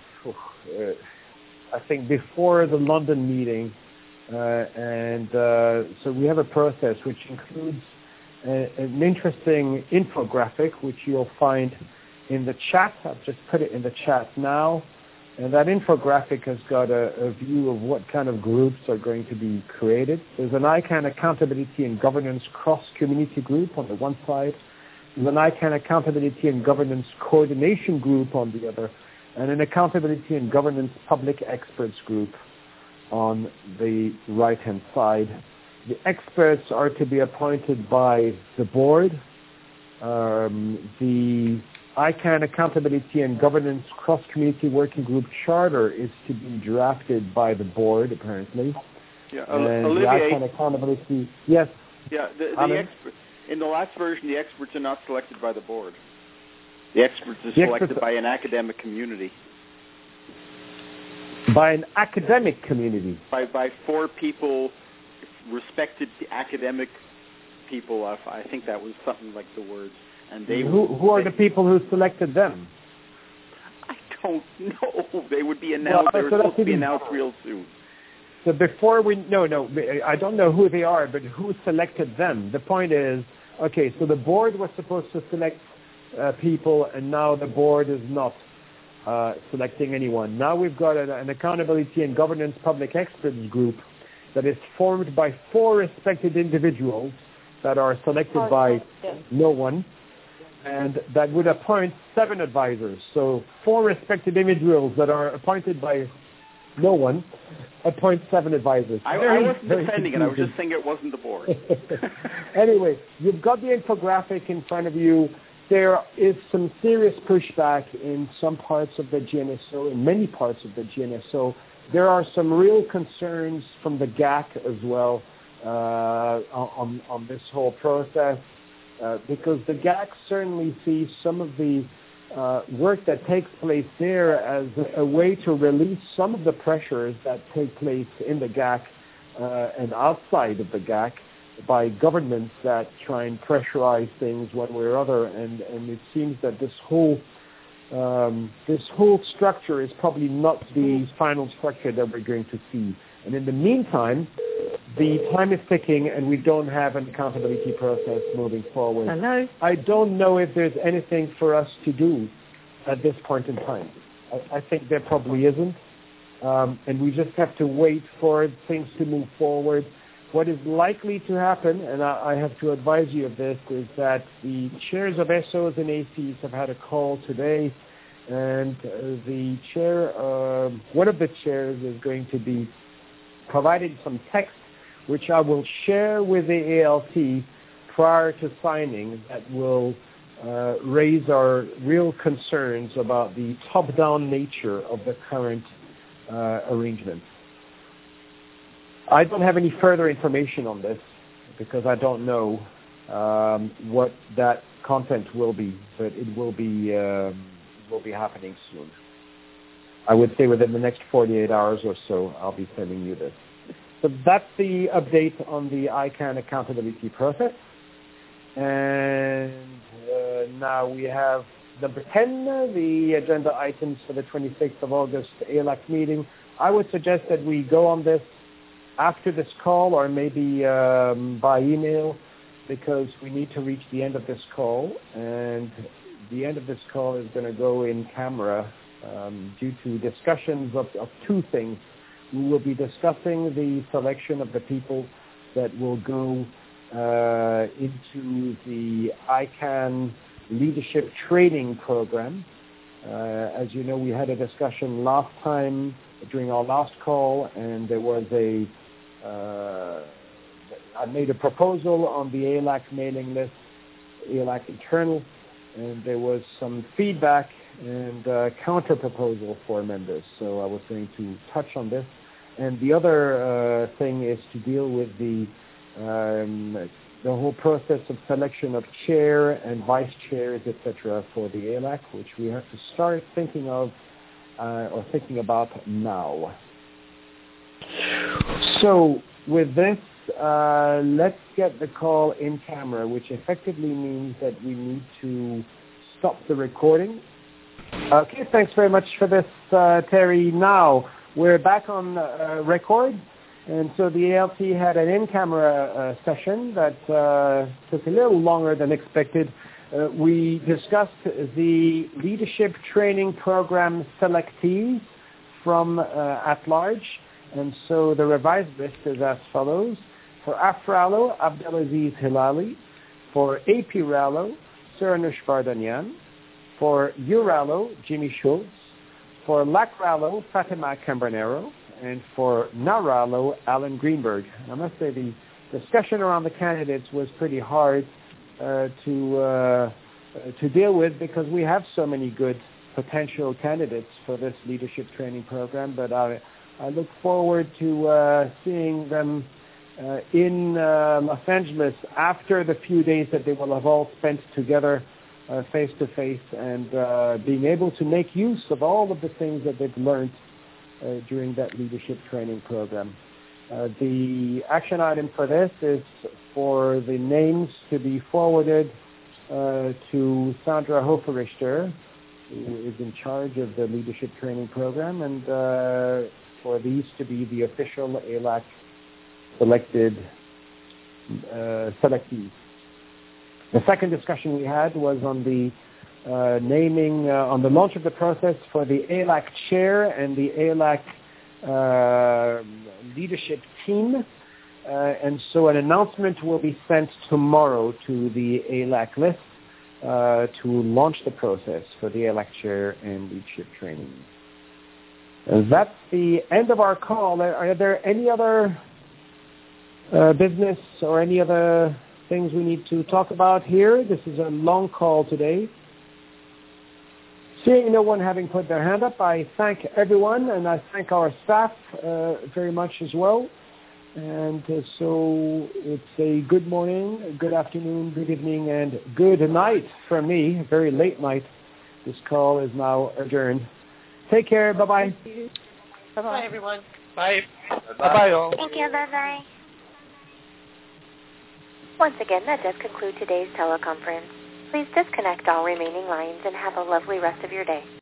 I think, before the London meeting. Uh, and uh, so we have a process which includes a, an interesting infographic, which you'll find in the chat. I've just put it in the chat now. And that infographic has got a, a view of what kind of groups are going to be created. There's an I CANN Accountability and Governance Cross-Community Group on the one side. There's an I CANN Accountability and Governance Coordination Group on the other, and an Accountability and Governance Public Experts Group on the right-hand side. The experts are to be appointed by the board. Um, the I CANN Accountability and Governance Cross-Community Working Group Charter is to be drafted by the board, apparently. Yeah, uh, and Olivier, the I CANN Accountability, yes. Yeah, the, the expert, in the last version, the experts are not selected by the board. The experts are the selected experts by an academic community. By an academic community? By by four people, respected academic people. I think that was something like the words. And they who, who are they, the people who selected them? I don't know. They would be announced. Well, they were so supposed to be announced real soon. So before we, no, no, I don't know who they are, but who selected them? The point is, okay, so the board was supposed to select uh, people, and now the board is not uh, selecting anyone. Now we've got an, an Accountability and Governance Public Experts Group that is formed by four respected individuals that are selected by no one, and that would appoint seven advisors. So four respected individuals that are appointed by no one appoint seven advisors. I, I wasn't defending it. I was just saying it wasn't the board. Anyway, you've got the infographic in front of you. There is some serious pushback in some parts of the G N S O, in many parts of the G N S O. There are some real concerns from the G A C as well uh, on, on this whole process, uh, because the G A C certainly sees some of the uh, work that takes place there as a, a way to release some of the pressures that take place in the G A C uh, and outside of the G A C by governments that try and pressurize things one way or other. And, and it seems that this whole Um, this whole structure is probably not the final structure that we're going to see. And in the meantime, the time is ticking and we don't have an accountability process moving forward. Hello? I don't know if there's anything for us to do at this point in time. I, I think there probably isn't. Um, and we just have to wait for things to move forward. What is likely to happen, and I, I have to advise you of this, is that the chairs of S Os and A Cs have had a call today, and uh, the chair, uh, one of the chairs is going to be providing some text, which I will share with the A L T prior to signing, that will uh, raise our real concerns about the top-down nature of the current uh, arrangement. I don't have any further information on this because I don't know um, what that content will be, but it will be um, will be happening soon. I would say within the next forty-eight hours or so, I'll be sending you this. So that's the update on the I CANN accountability process. And uh, now we have number ten, the agenda items for the twenty-sixth of August A L A C meeting. I would suggest that we go on this after this call, or maybe um, by email, because we need to reach the end of this call, and the end of this call is going to go in camera um, due to discussions of, of two things. We will be discussing the selection of the people that will go uh, into the I CANN leadership training program. Uh, as you know, we had a discussion last time during our last call, and there was a Uh, I made a proposal on the A L A C mailing list, A L A C internal, and there was some feedback and uh, counter proposal for members. So I was going to touch on this. And the other uh, thing is to deal with the um, the whole process of selection of chair and vice chairs, et cetera, for the A L A C, which we have to start thinking of uh, or thinking about now. So with this, uh, let's get the call in camera, which effectively means that we need to stop the recording. Okay, thanks very much for this, uh, Terry. Now, we're back on uh, record, and so the A L T had an in-camera uh, session that uh, took a little longer than expected. Uh, we discussed the leadership training program selectees from uh, at large, and so the revised list is as follows. For AFRALO, Abdelaziz Hilali. For APRALO, Suranush Vardanyan. For URALO, Jimmy Schultz. For LACRALO, Fatima Cambronero. And for NARALO, Alan Greenberg. I must say the discussion around the candidates was pretty hard uh, to uh, to deal with because we have so many good potential candidates for this leadership training program, but I, I look forward to uh, seeing them uh, in uh, Los Angeles after the few days that they will have all spent together uh, face to face and uh, being able to make use of all of the things that they've learned uh, during that leadership training program. Uh, the action item for this is for the names to be forwarded uh, to Sandra Hoferichter, who is in charge of the leadership training program, and uh, for these to be the official A L A C selected uh, selectees. The second discussion we had was on the uh, naming, uh, on the launch of the process for the A L A C chair and the A L A C uh, leadership team. Uh, and so an announcement will be sent tomorrow to the A L A C list uh, to launch the process for the A L A C chair and leadership training. Uh, that's the end of our call. Are there any other uh, business or any other things we need to talk about here? This is a long call today. Seeing no one having put their hand up, I thank everyone, and I thank our staff uh, very much as well. And uh, so it's a good morning, a good afternoon, good evening, and good night for me, a very late night. This call is now adjourned. Take care. Bye-bye. Bye-bye, Bye, everyone. Bye. Bye-bye. Bye-bye, all. Thank you. Bye-bye. Once again, that does conclude today's teleconference. Please disconnect all remaining lines and have a lovely rest of your day.